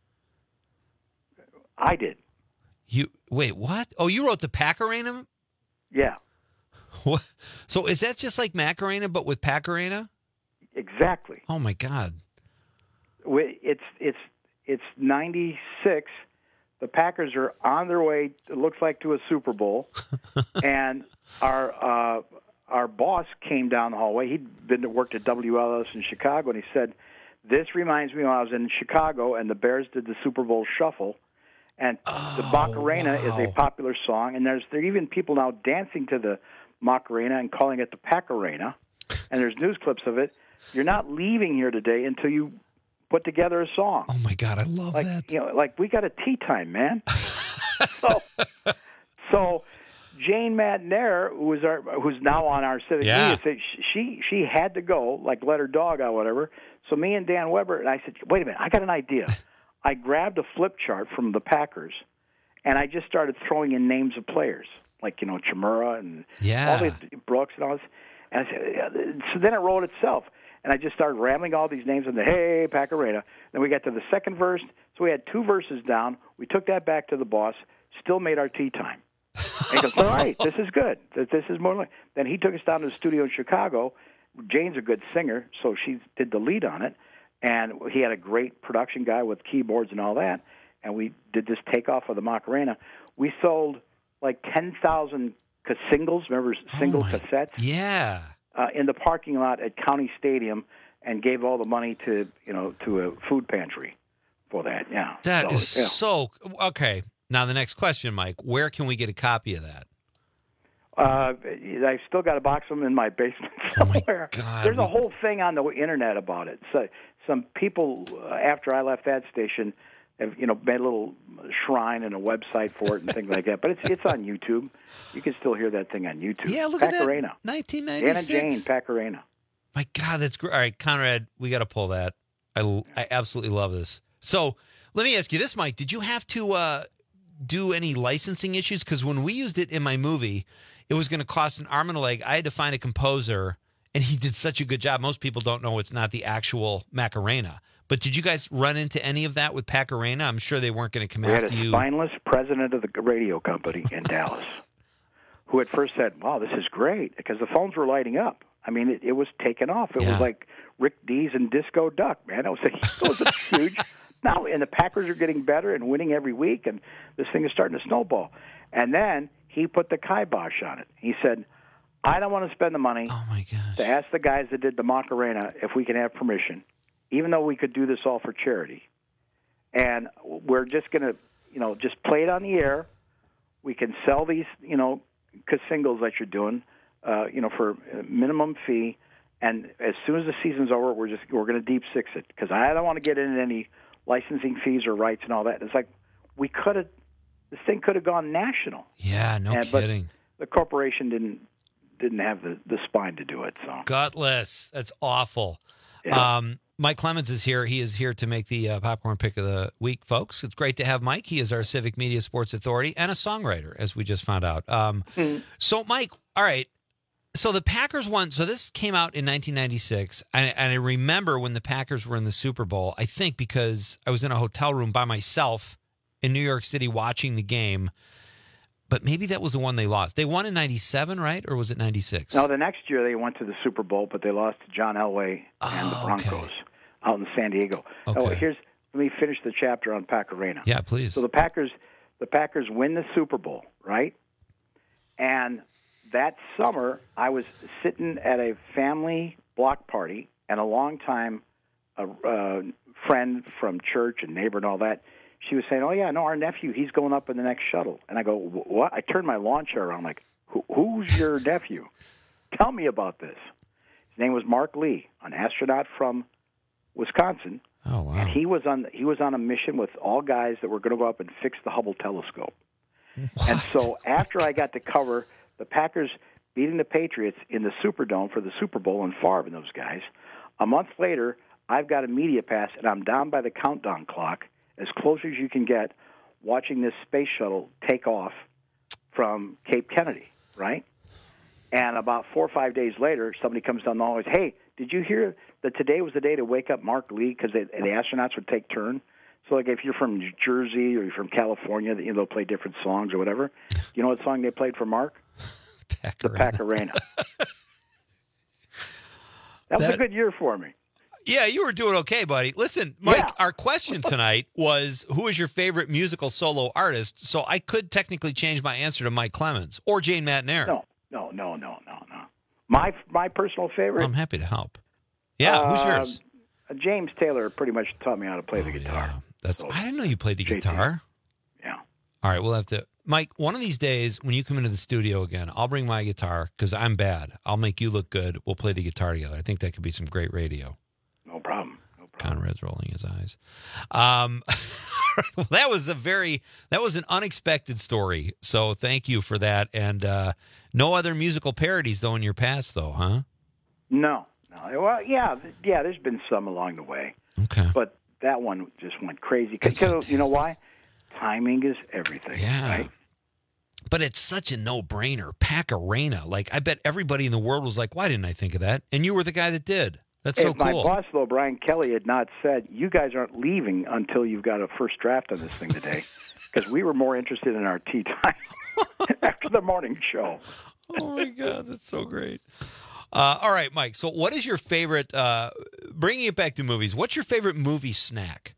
I did. You Wait, what? Oh, you wrote the Pacarena? Yeah. What? So is that just like Macarena, but with Pacarena? Exactly. Oh my God! It's it's it's ninety-six. The Packers are on their way. It looks like to a Super Bowl, and our uh, our boss came down the hallway. He'd been to work at W L S in Chicago, and he said, "This reminds me when I was in Chicago, and the Bears did the Super Bowl Shuffle." And oh, the Macarena wow. is a popular song, and there's there are even people now dancing to the Macarena and calling it the Pacarena, and there's news clips of it. You're not leaving here today until you put together a song. Oh my God, I love like, that. You know, like we got a tea time, man. so, so Jane Matnair, who was our, who's now on our civic Yeah. media, said she she had to go, like let her dog out, whatever. So me and Dan Weber and I said, wait a minute, I got an idea. I grabbed a flip chart from the Packers, and I just started throwing in names of players, like you know Chimera and Yeah. all these Brooks and all this. And I said, yeah. So then it wrote itself. And I just started rambling all these names in the hey, Pack Arena. Then we got to the second verse. So we had two verses down. We took that back to the boss, still made our tea time. And he goes, all right, this is good. This is more like. Then he took us down to the studio in Chicago. Jane's a good singer, so she did the lead on it. And he had a great production guy with keyboards and all that. And we did this takeoff of the Macarena. We sold like ten thousand singles, remember single Oh my- cassettes? Yeah. Uh, in the parking lot at County Stadium, and gave all the money to you know to a food pantry for that. Yeah, That so, is yeah. so okay. Now the next question, Mike, where can we get a copy of that? Uh, I've still got a box of them in my basement somewhere. God. There's a whole thing on the internet about it. So some people uh, after I left that station have you know made a little shrine and a website for it and things like that. But it's it's on YouTube. You can still hear that thing on YouTube. Yeah, look at that. Pacarena. nineteen Dan ninety-six. and Jane Pacarena. My God, that's great. All right, Conrad, we got to pull that. I, I absolutely love this. So let me ask you this, Mike. Did you have to uh, do any licensing issues? Because when we used it in my movie, it was going to cost an arm and a leg. I had to find a composer, and he did such a good job. Most people don't know it's not the actual Macarena. But did you guys run into any of that with Pacarena? I'm sure they weren't going to come We had after a you. spineless president of the radio company in Dallas who at first said, wow, this is great, because the phones were lighting up. I mean, it, it was taking off. It Yeah. was like Rick Dees and Disco Duck, man. It was, a, it was a huge. Now, and the Packers are getting better and winning every week, and this thing is starting to snowball. And then he put the kibosh on it. He said, I don't want to spend the money oh my gosh. to ask the guys that did the Macarena if we can have permission, even though we could do this all for charity. And we're just going to, you know, just play it on the air. We can sell these, you know, singles that you're doing, uh, you know, for a minimum fee. And as soon as the season's over, we're just we're going to deep six it, because I don't want to get into any licensing fees or rights and all that. It's like we could have, this thing could have gone national. Yeah, no And- but kidding. The corporation didn't didn't have the, the spine to do it. So Gutless. That's awful. Yeah. Um, Mike Clemens is here. He is here to make the uh, popcorn pick of the week, folks. It's great to have Mike. He is our Civic Media Sports Authority and a songwriter, as we just found out. Um, Mhm. So, Mike, all right. So the Packers won. So this came out in nineteen ninety-six, and, and I remember when the Packers were in the Super Bowl. I think because I was in a hotel room by myself in New York City watching the game. But maybe that was the one they lost. They won in ninety-seven, right? Or was it ninety-six? no, the next year they went to the Super Bowl, but they lost to John Elway and the Oh, Broncos okay. out in San Diego. Oh, Okay. here's let me finish the chapter on Pacarena. Yeah, please. So the Packers, the Packers win the Super Bowl, right? And that summer, I was sitting at a family block party, and a longtime uh, uh, friend from church and neighbor and all that, she was saying, "Oh yeah, no, our nephew, he's going up in the next shuttle." And I go, "What?" I turned my lawn chair around, like, Who, "Who's your nephew? Tell me about this." His name was Mark Lee, an astronaut from Wisconsin. Oh wow! And he was on he was on a mission with all guys that were going to go up and fix the Hubble telescope. What? And so after I got to cover the Packers beating the Patriots in the Superdome for the Super Bowl and Favre and those guys, a month later I've got a media pass and I'm down by the countdown clock, as close as you can get, watching this space shuttle take off from Cape Kennedy, right? And about four or five days later, somebody comes down the hallway and says, "Hey, did you hear that today was the day to wake up Mark Lee, because the astronauts would take turn? So like if you're from New Jersey or you're from California, you know, they'll play different songs or whatever. You know what song they played for Mark? Pacarena. The Pacarena. That was That- a good year for me. Yeah, you were doing okay, buddy. Listen, Mike, Yeah. our question tonight was, who is your favorite musical solo artist? So I could technically change my answer to Mike Clemens or Jane Matnair. No, no, no, no, no, no. My my personal favorite. I'm happy to help. Yeah, who's uh, yours? Uh, James Taylor pretty much taught me how to play the guitar. That's So, I didn't know you played the J T. guitar. Yeah. All right, we'll have to Mike, one of these days when you come into the studio again, I'll bring my guitar because I'm bad. I'll make you look good. We'll play the guitar together. I think that could be some great radio. No problem. No problem. Conrad's rolling his eyes. Um, well, that was a very, that was an unexpected story. So thank you for that. And uh, no other musical parodies, though, in your past, though, huh? No. no. Well, yeah, yeah, there's been some along the way. Okay. But that one just went crazy. Because you know why? Timing is everything. Yeah. Right? But it's such a no-brainer. Pac-Arena. Like, I bet everybody in the world was like, why didn't I think of that? And you were the guy that did. That's so if my cool. boss, though, Brian Kelly, had not said, you guys aren't leaving until you've got a first draft on this thing today, because we were more interested in our tea time after the morning show. Oh, my God. That's so great. Uh, all right, Mike. So what is your favorite, uh, bringing it back to movies, what's your favorite movie snack?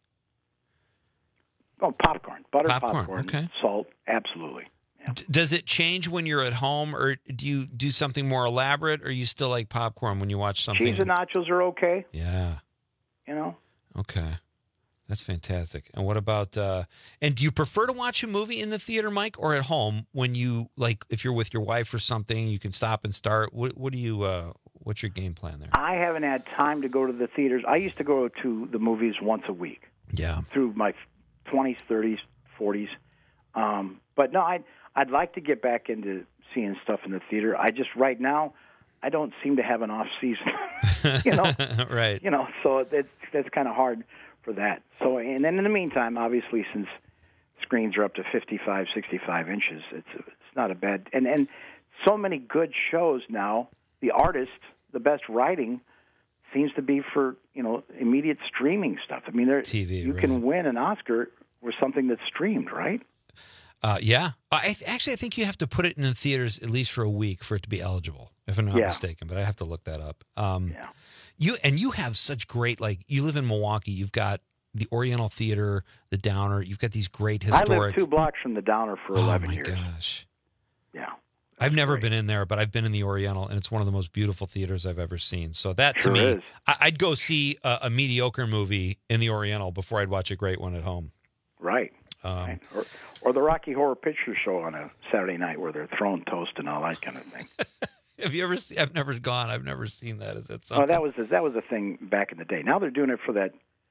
Oh, popcorn. Buttered Popcorn, popcorn, okay. salt, absolutely. D- Does it change when you're at home, or do you do something more elaborate, or you still like popcorn when you watch something? Cheese and nachos are okay. Yeah. You know? Okay. That's fantastic. And what about, uh, and do you prefer to watch a movie in the theater, Mike, or at home when you, like, if you're with your wife or something, you can stop and start? What, what do you, uh, what's your game plan there? I haven't had time to go to the theaters. I used to go to the movies once a week. Yeah. Through my twenties, thirties, forties. Um, but no, I'd, I'd like to get back into seeing stuff in the theater. I just, right now, I don't seem to have an off season, you know? Right. You know, so that's, that's kind of hard for that. So, and then in the meantime, obviously, since screens are up to fifty-five, sixty-five inches, it's it's not a bad, and, and so many good shows now, the artist, the best writing seems to be for, you know, immediate streaming stuff. I mean, there, T V, you right. can win an Oscar with something that's streamed, right? Uh, yeah. I th- actually, I think you have to put it in the theaters at least for a week for it to be eligible, if I'm not Yeah. mistaken, but I have to look that up. Um, yeah. You and you have such great, like, you live in Milwaukee. You've got the Oriental Theater, the Downer. You've got these great historic. I lived two blocks from the Downer for eleven oh my years. gosh. Yeah. I've never been in there, but I've been in the Oriental, and it's one of the most beautiful theaters I've ever seen. So that, Sure to me, is. I- I'd go see a, a mediocre movie in the Oriental before I'd watch a great one at home. Right. Um, right. Or, or the Rocky Horror Picture Show on a Saturday night where they're throwing toast and all that kind of thing. Have you ever seen? I've never gone. I've never seen that. Is that Oh, something? that was that was a thing back in the day. Now they're doing it for that.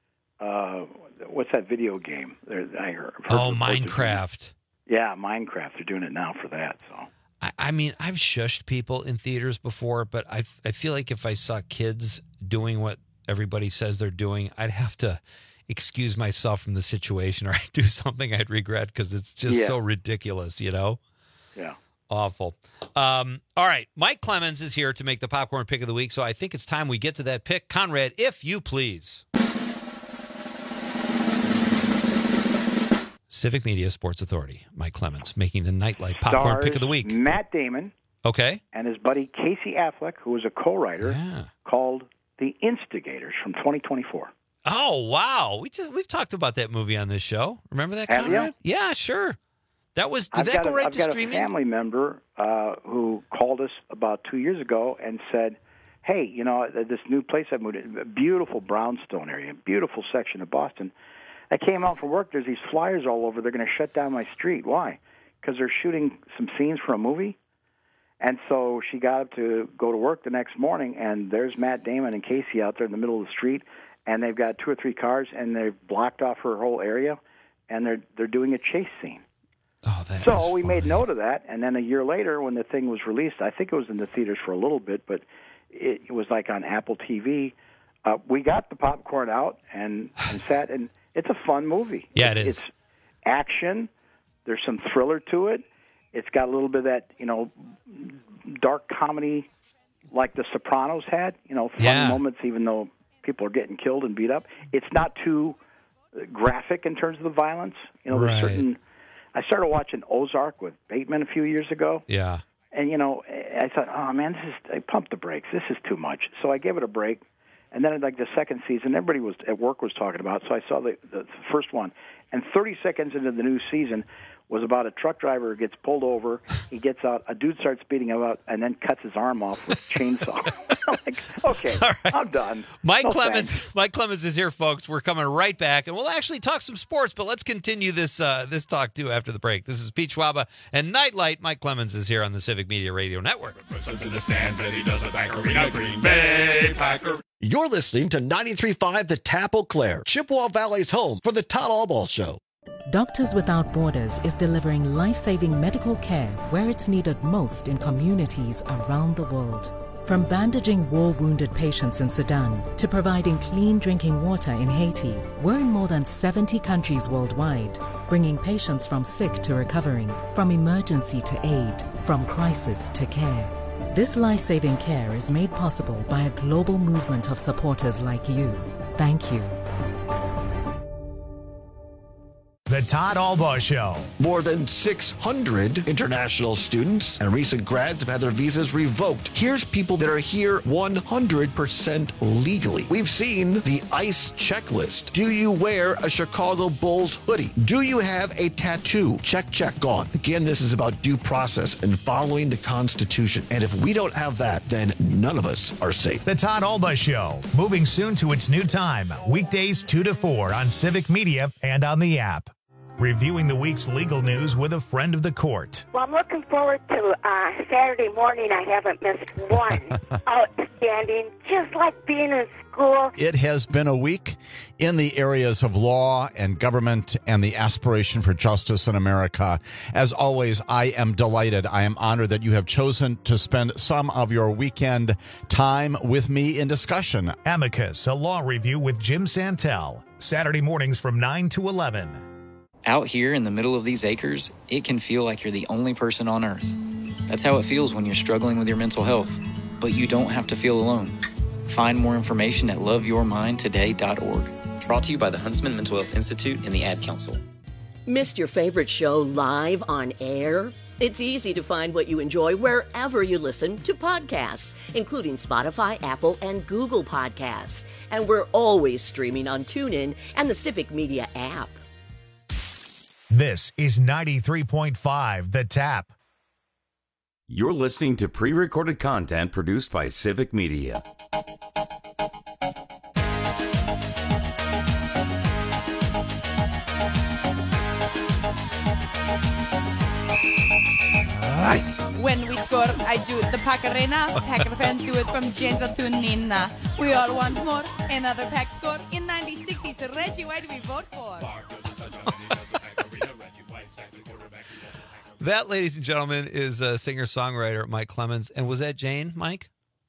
Uh, what's that video game? They're, I heard. heard oh, reports of doing it. Minecraft. Yeah, Minecraft. They're doing it now for that. So. I, I mean, I've shushed people in theaters before, but I I feel like if I saw kids doing what everybody says they're doing, I'd have to excuse myself from the situation, or I'd do something I'd regret because it's just Yeah. so ridiculous, you know? Yeah. Awful. Um, all right. Mike Clemens is here to make the popcorn pick of the week, so I think it's time we get to that pick. Conrad, if you please. Civic Media Sports Authority, Mike Clemens, making the Nightlight popcorn Stars pick of the week. Matt Damon Okay. and his buddy Casey Affleck, who was a co-writer, Yeah. called The Instigators from twenty twenty-four. Oh, wow. We just we've talked about that movie on this show. Remember that, Have you? Conrad? Yeah, sure. That was did I've that got go a, right I've to got streaming? a family member uh, who called us about two years ago and said, hey, you know, this new place I moved in, a beautiful brownstone area, beautiful section of Boston. I came out from work. There's these flyers all over. They're going to shut down my street. Why? Because they're shooting some scenes for a movie. And so she got up to go to work the next morning, and there's Matt Damon and Casey out there in the middle of the street, and they've got two or three cars, and they've blocked off her whole area, and they're they're doing a chase scene. Oh, that so is we funny. made note of that, and then a year later, when the thing was released, I think it was in the theaters for a little bit, but it, it was like on Apple T V. Uh, we got the popcorn out and, and sat, and it's a fun movie. Yeah, it it's, is. It's action. There's some thriller to it. It's got a little bit of that, you know, dark comedy like The Sopranos had, you know, fun Yeah. moments even though people are getting killed and beat up. It's not too graphic in terms of the violence. You know, Right. there's certain... I started watching Ozark with Bateman a few years ago, Yeah. and, you know, I thought, oh, man, this is... I pumped the brakes. This is too much. So I gave it a break. And then, like, the second season, everybody was at work was talking about it, so I saw the, the first one. And thirty seconds into the new season, was about a truck driver who gets pulled over. He gets out. A dude starts beating him up and then cuts his arm off with a chainsaw. I'm like, okay, right. I'm done. Mike no Clemens. thanks. Mike Clemens is here, folks. We're coming right back, and we'll actually talk some sports. But let's continue this uh, this talk too after the break. This is Pete Schwaba and Nightlight. Mike Clemens is here on the Civic Media Radio Network. You're listening to ninety-three point five The Tap Eau Claire, Chippewa Valley's home for the Todd Allball Show. Doctors Without Borders is delivering life-saving medical care where it's needed most in communities around the world. From bandaging war-wounded patients in Sudan to providing clean drinking water in Haiti, we're in more than seventy countries worldwide, bringing patients from sick to recovering, from emergency to aid, from crisis to care. This life-saving care is made possible by a global movement of supporters like you. Thank you. The Todd Allbaugh Show. More than six hundred international students and recent grads have had their visas revoked. Here's people that are here one hundred percent legally. We've seen the ICE checklist. Do you wear a Chicago Bulls hoodie? Do you have a tattoo? Check, check, gone. Again, this is about due process and following the Constitution. And if we don't have that, then none of us are safe. The Todd Allbaugh Show, moving soon to its new time, weekdays two to four on Civic Media and on the app. Reviewing the week's legal news with a friend of the court. Well, I'm looking forward to uh, Saturday morning. I haven't missed one. Outstanding, just like being in school. It has been a week in the areas of law and government and the aspiration for justice in America. As always, I am delighted. I am honored that you have chosen to spend some of your weekend time with me in discussion. Amicus, a law review with Jim Santel. Saturday mornings from nine to eleven. Out here in the middle of these acres, it can feel like you're the only person on Earth. That's how it feels when you're struggling with your mental health. But you don't have to feel alone. Find more information at love your mind today dot org. Brought to you by the Huntsman Mental Health Institute and the Ad Council. Missed your favorite show live on air? It's easy to find what you enjoy wherever you listen to podcasts, including Spotify, Apple, and Google Podcasts. And we're always streaming on TuneIn and the Civic Media app. This is ninety-three point five The Tap. You're listening to pre-recorded content produced by Civic Media. When we score, I do the Pacarena. Packer fans do it from Genza to Nina. We all want more. Another Pack score in ninety-six. So Reggie, why do we vote for? That, ladies and gentlemen, is a singer-songwriter Mike Clemens. And was that Jane, Mike?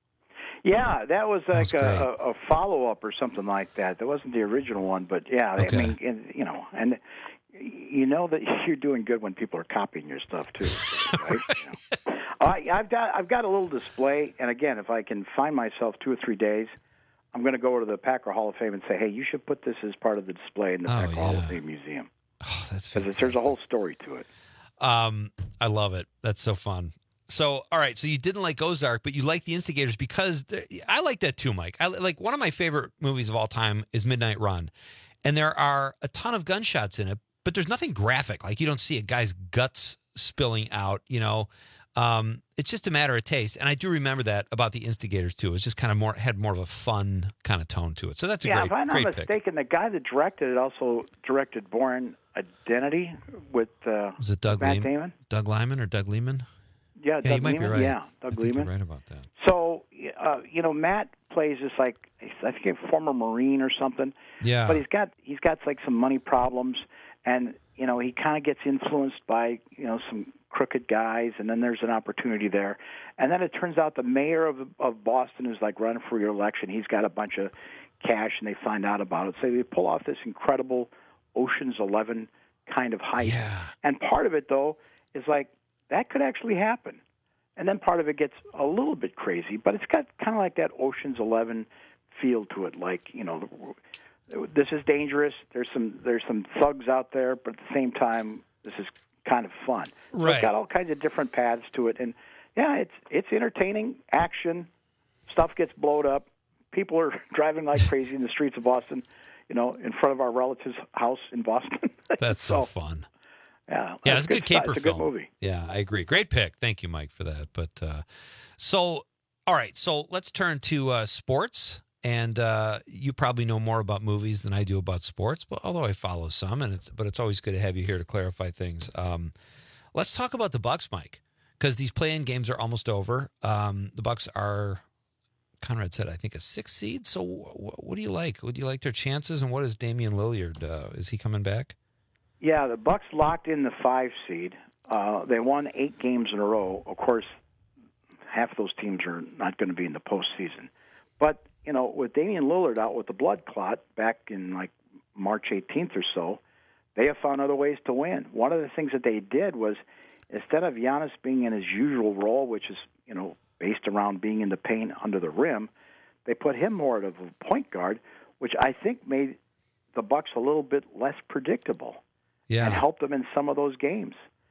Yeah, that was like That was a, a, a follow-up or something like that. That wasn't the original one, but yeah, Okay. I mean, and, you know, and you know that you're doing good when people are copying your stuff too, right? You know. I, I've got I've got a little display, and again, if I can find myself two or three days, I'm going to go to the Packer Hall of Fame and say, hey, you should put this as part of the display in the Oh, Packer Hall yeah. of Fame Museum. Oh, that's because there's a whole story to it. Um, I love it. That's so fun. So, all right. So you didn't like Ozark, but you like The Instigators because I like that too, Mike. I like one of my favorite movies of all time is Midnight Run, and there are a ton of gunshots in it, but there's nothing graphic. Like you don't see a guy's guts spilling out. You know, um, it's just a matter of taste. And I do remember that about The Instigators too. It was just kind of more had more of a fun kind of tone to it. So that's a yeah, great, if I'm not great pick. mistaken, the guy that directed it also directed Born Identity with uh, Was it Doug Matt Lehman? Damon. Doug Lyman or Doug Lehman? Yeah, Yeah, Doug you might be Lehman. right. Yeah, Doug I think Lehman. you're right about that. So, uh, you know, Matt plays this like I think a former Marine or something. Yeah. But he's got he's got like some money problems, and you know he kind of gets influenced by you know some crooked guys, and then there's an opportunity there, and then it turns out the mayor of of Boston who's like running for re-election, he's got a bunch of cash, and they find out about it. So they pull off this incredible Ocean's Eleven kind of heist. Yeah. And part of it though is like that could actually happen. And then part of it gets a little bit crazy, but it's got kind of like that Ocean's Eleven feel to it. Like, you know, this is dangerous. There's some there's some thugs out there, but at the same time, this is kind of fun. So Right. it's got all kinds of different paths to it, and yeah, it's it's entertaining, action, stuff gets blowed up. People are driving like crazy in the streets of Boston, you know, in front of our relative's house in Boston. That's so fun. Yeah, Yeah, it's a good caper It's a film. good movie. Yeah, I agree. Great pick. Thank you, Mike, for that. But uh, so, all right. So let's turn to uh, sports. And uh, you probably know more about movies than I do about sports, but although I follow some, and it's but it's always good to have you here to clarify things. Um, let's talk about the Bucks, Mike, because these play-in games are almost over. Um, the Bucks are, Conrad said, I think a sixth seed. So wh- what do you like? What do you like their chances? And what is Damian Lillard? Uh, is he coming back? Yeah, the Bucks locked in the five seed. Uh, they won eight games in a row. Of course, half of those teams are not going to be in the postseason. But, you know, with Damian Lillard out with the blood clot back in like March eighteenth or so, they have found other ways to win. One of the things that they did was instead of Giannis being in his usual role, which is, you know, based around being in the paint under the rim, they put him more of a point guard, which I think made the Bucks a little bit less predictable. Yeah. And helped them in some of those games.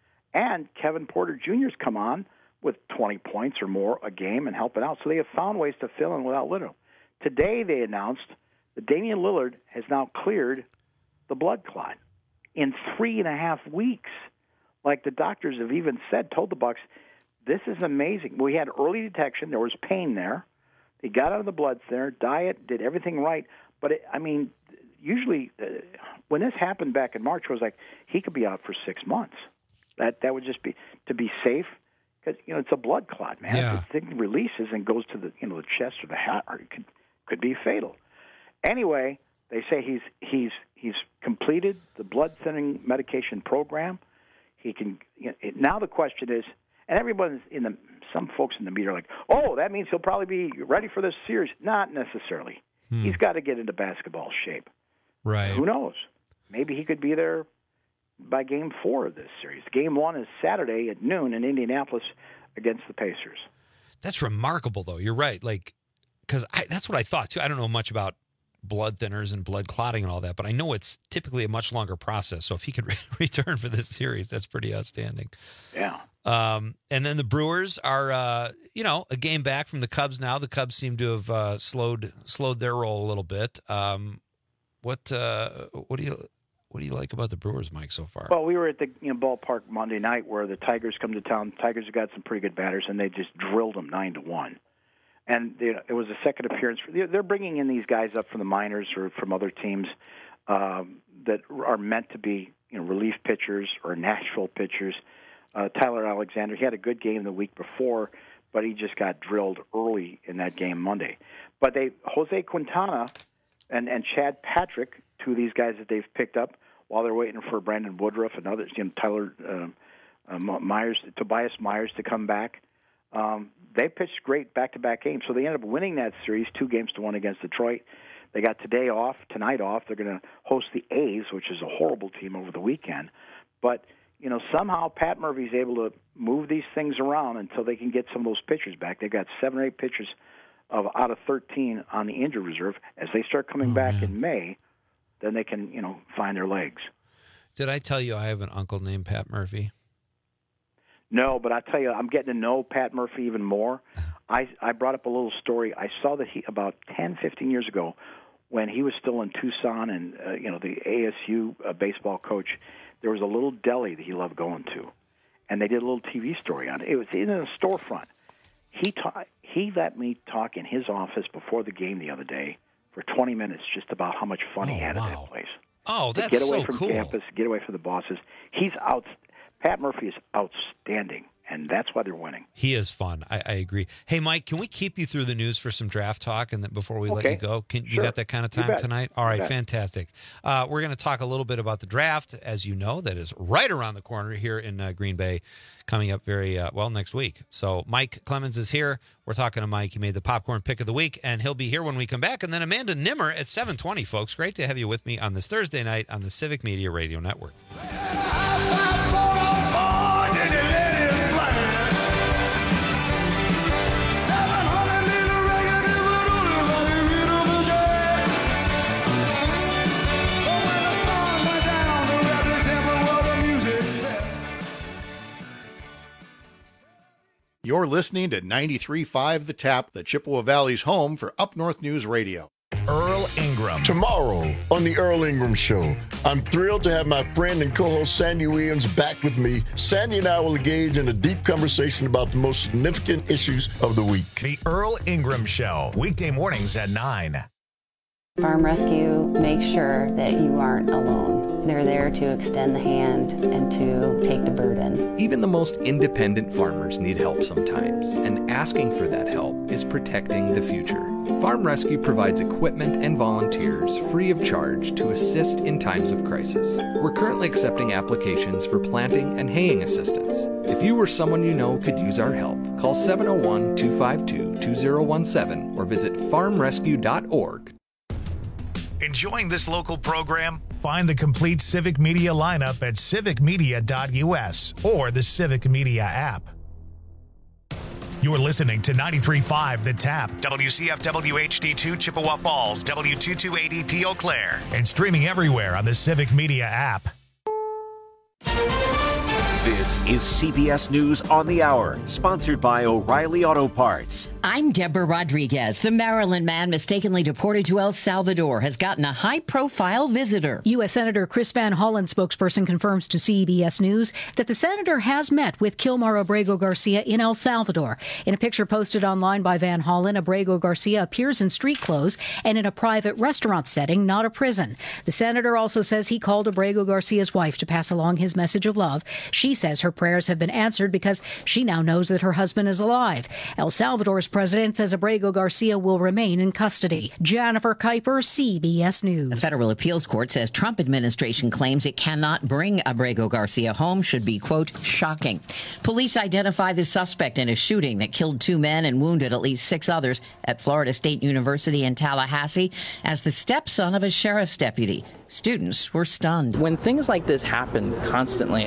And Kevin Porter Junior's come on with twenty points or more a game and helping out. So they have found ways to fill in without Lillard. Today they announced that Damian Lillard has now cleared the blood clot in three and a half weeks. Like the doctors have even said, told the Bucks, this is amazing. We had early detection. There was pain there. He got out of the blood thinner, diet, did everything right. But, it, I mean, usually uh, when this happened back in March, it was like he could be out for six months. That that would just be to be safe because, you know, it's a blood clot, man. Yeah. If the thing releases and goes to the, you know, the chest or the heart, it could, could be fatal. Anyway, they say he's he's he's completed the blood thinning medication program. He can you know, it, now the question is, and everyone's in the some folks in the media are like, oh, that means he'll probably be ready for this series. Not necessarily. Hmm. He's got to get into basketball shape. Right. Who knows? Maybe he could be there by game four of this series. Game one is Saturday at noon in Indianapolis against the Pacers. That's remarkable, though. You're right. Like, because that's what I thought, too. I don't know much about blood thinners and blood clotting and all that, but I know it's typically a much longer process. So if he could re- return for this series, that's pretty outstanding. Yeah. Um, and then the Brewers are, uh, you know, a game back from the Cubs now. The Cubs seem to have uh, slowed slowed their roll a little bit. Um, what uh, what do you what do you like about the Brewers, Mike, so far? Well, we were at the you know, ballpark Monday night where the Tigers come to town. Tigers have got some pretty good batters, and they just drilled them nine to one. And you know, it was a second appearance. They're bringing in these guys up from the minors or from other teams um, that are meant to be, you know, relief pitchers or Nashville pitchers. Uh, Tyler Alexander, he had a good game the week before, but he just got drilled early in that game Monday. But they, Jose Quintana and, and Chad Patrick, two of these guys that they've picked up while they're waiting for Brandon Woodruff and others, you know, Tyler uh, uh, Myers, Tobias Myers to come back. Um, they pitched great back-to-back games, so they ended up winning that series two games to one against Detroit. They got today off, tonight off. They're going to host the A's, which is a horrible team, over the weekend. But, you know, somehow Pat Murphy's able to move these things around until they can get some of those pitchers back. They've got seven or eight pitchers of out of thirteen on the injured reserve. As they start coming Oh, back man. in May, then they can, you know, find their legs. Did I tell you I have an uncle named Pat Murphy? No, but I tell you, I'm getting to know Pat Murphy even more. I I brought up a little story. I saw that he about ten, fifteen years ago, when he was still in Tucson and uh, you know the A S U uh, baseball coach, there was a little deli that he loved going to, and they did a little T V story on it. It was in a storefront. He ta- he let me talk in his office before the game the other day for twenty minutes just about how much fun he Oh, had wow. at that place. Oh, To that's get away so from cool. campus, get away from the bosses. He's out. Pat Murphy is outstanding, and that's why they're winning. He is fun. I, I agree. Hey, Mike, can we keep you through the news for some draft talk, and then before we let Okay. you go, can you Sure. got that kind of You time bet. tonight? All You right, bet. fantastic. Uh, we're going to talk a little bit about the draft, as you know, that is right around the corner here in uh, Green Bay, coming up very uh, well next week. So Mike Clemens is here. We're talking to Mike. He made the popcorn pick of the week, and he'll be here when we come back. And then Amanda Nimmer at seven twenty, folks. Great to have you with me on this Thursday night on the Civic Media Radio Network. You're listening to ninety-three point five The Tap, the Chippewa Valley's home for Up North News Radio. Earl English Ingram. Tomorrow on The Earl Ingram Show, I'm thrilled to have my friend and co-host Sandy Williams back with me. Sandy and I will engage in a deep conversation about the most significant issues of the week. The Earl Ingram Show, weekday mornings at nine. Farm Rescue makes sure that you aren't alone. They're there to extend the hand and to take the burden. Even the most independent farmers need help sometimes, and asking for that help is protecting the future. Farm Rescue provides equipment and volunteers free of charge to assist in times of crisis. We're currently accepting applications for planting and haying assistance. If you or someone you know could use our help, call seven oh one, two five two, two oh one seven or visit farm rescue dot org. Enjoying this local program? Find the complete Civic Media lineup at civic media dot u s or the Civic Media app. You're listening to ninety-three point five The Tap, W C F W H D two Chippewa Falls, W two two eight E P Eau Claire, and streaming everywhere on the Civic Media app. This is C B S News on the Hour, sponsored by O'Reilly Auto Parts. I'm Deborah Rodriguez. The Maryland man mistakenly deported to El Salvador has gotten a high-profile visitor. U S. Senator Chris Van Hollen spokesperson confirms to C B S News that the senator has met with Kilmar Abrego Garcia in El Salvador. In a picture posted online by Van Hollen, Abrego Garcia appears in street clothes and in a private restaurant setting, not a prison. The senator also says he called Abrego Garcia's wife to pass along his message of love. She says her prayers have been answered because she now knows that her husband is alive. El Salvador's president says Abrego Garcia will remain in custody. Jennifer Kuiper, C B S News. The federal appeals court says Trump administration claims it cannot bring Abrego Garcia home should be, quote, shocking. Police identify the suspect in a shooting that killed two men and wounded at least six others at Florida State University in Tallahassee as the stepson of a sheriff's deputy. Students were stunned. When things like this happen constantly,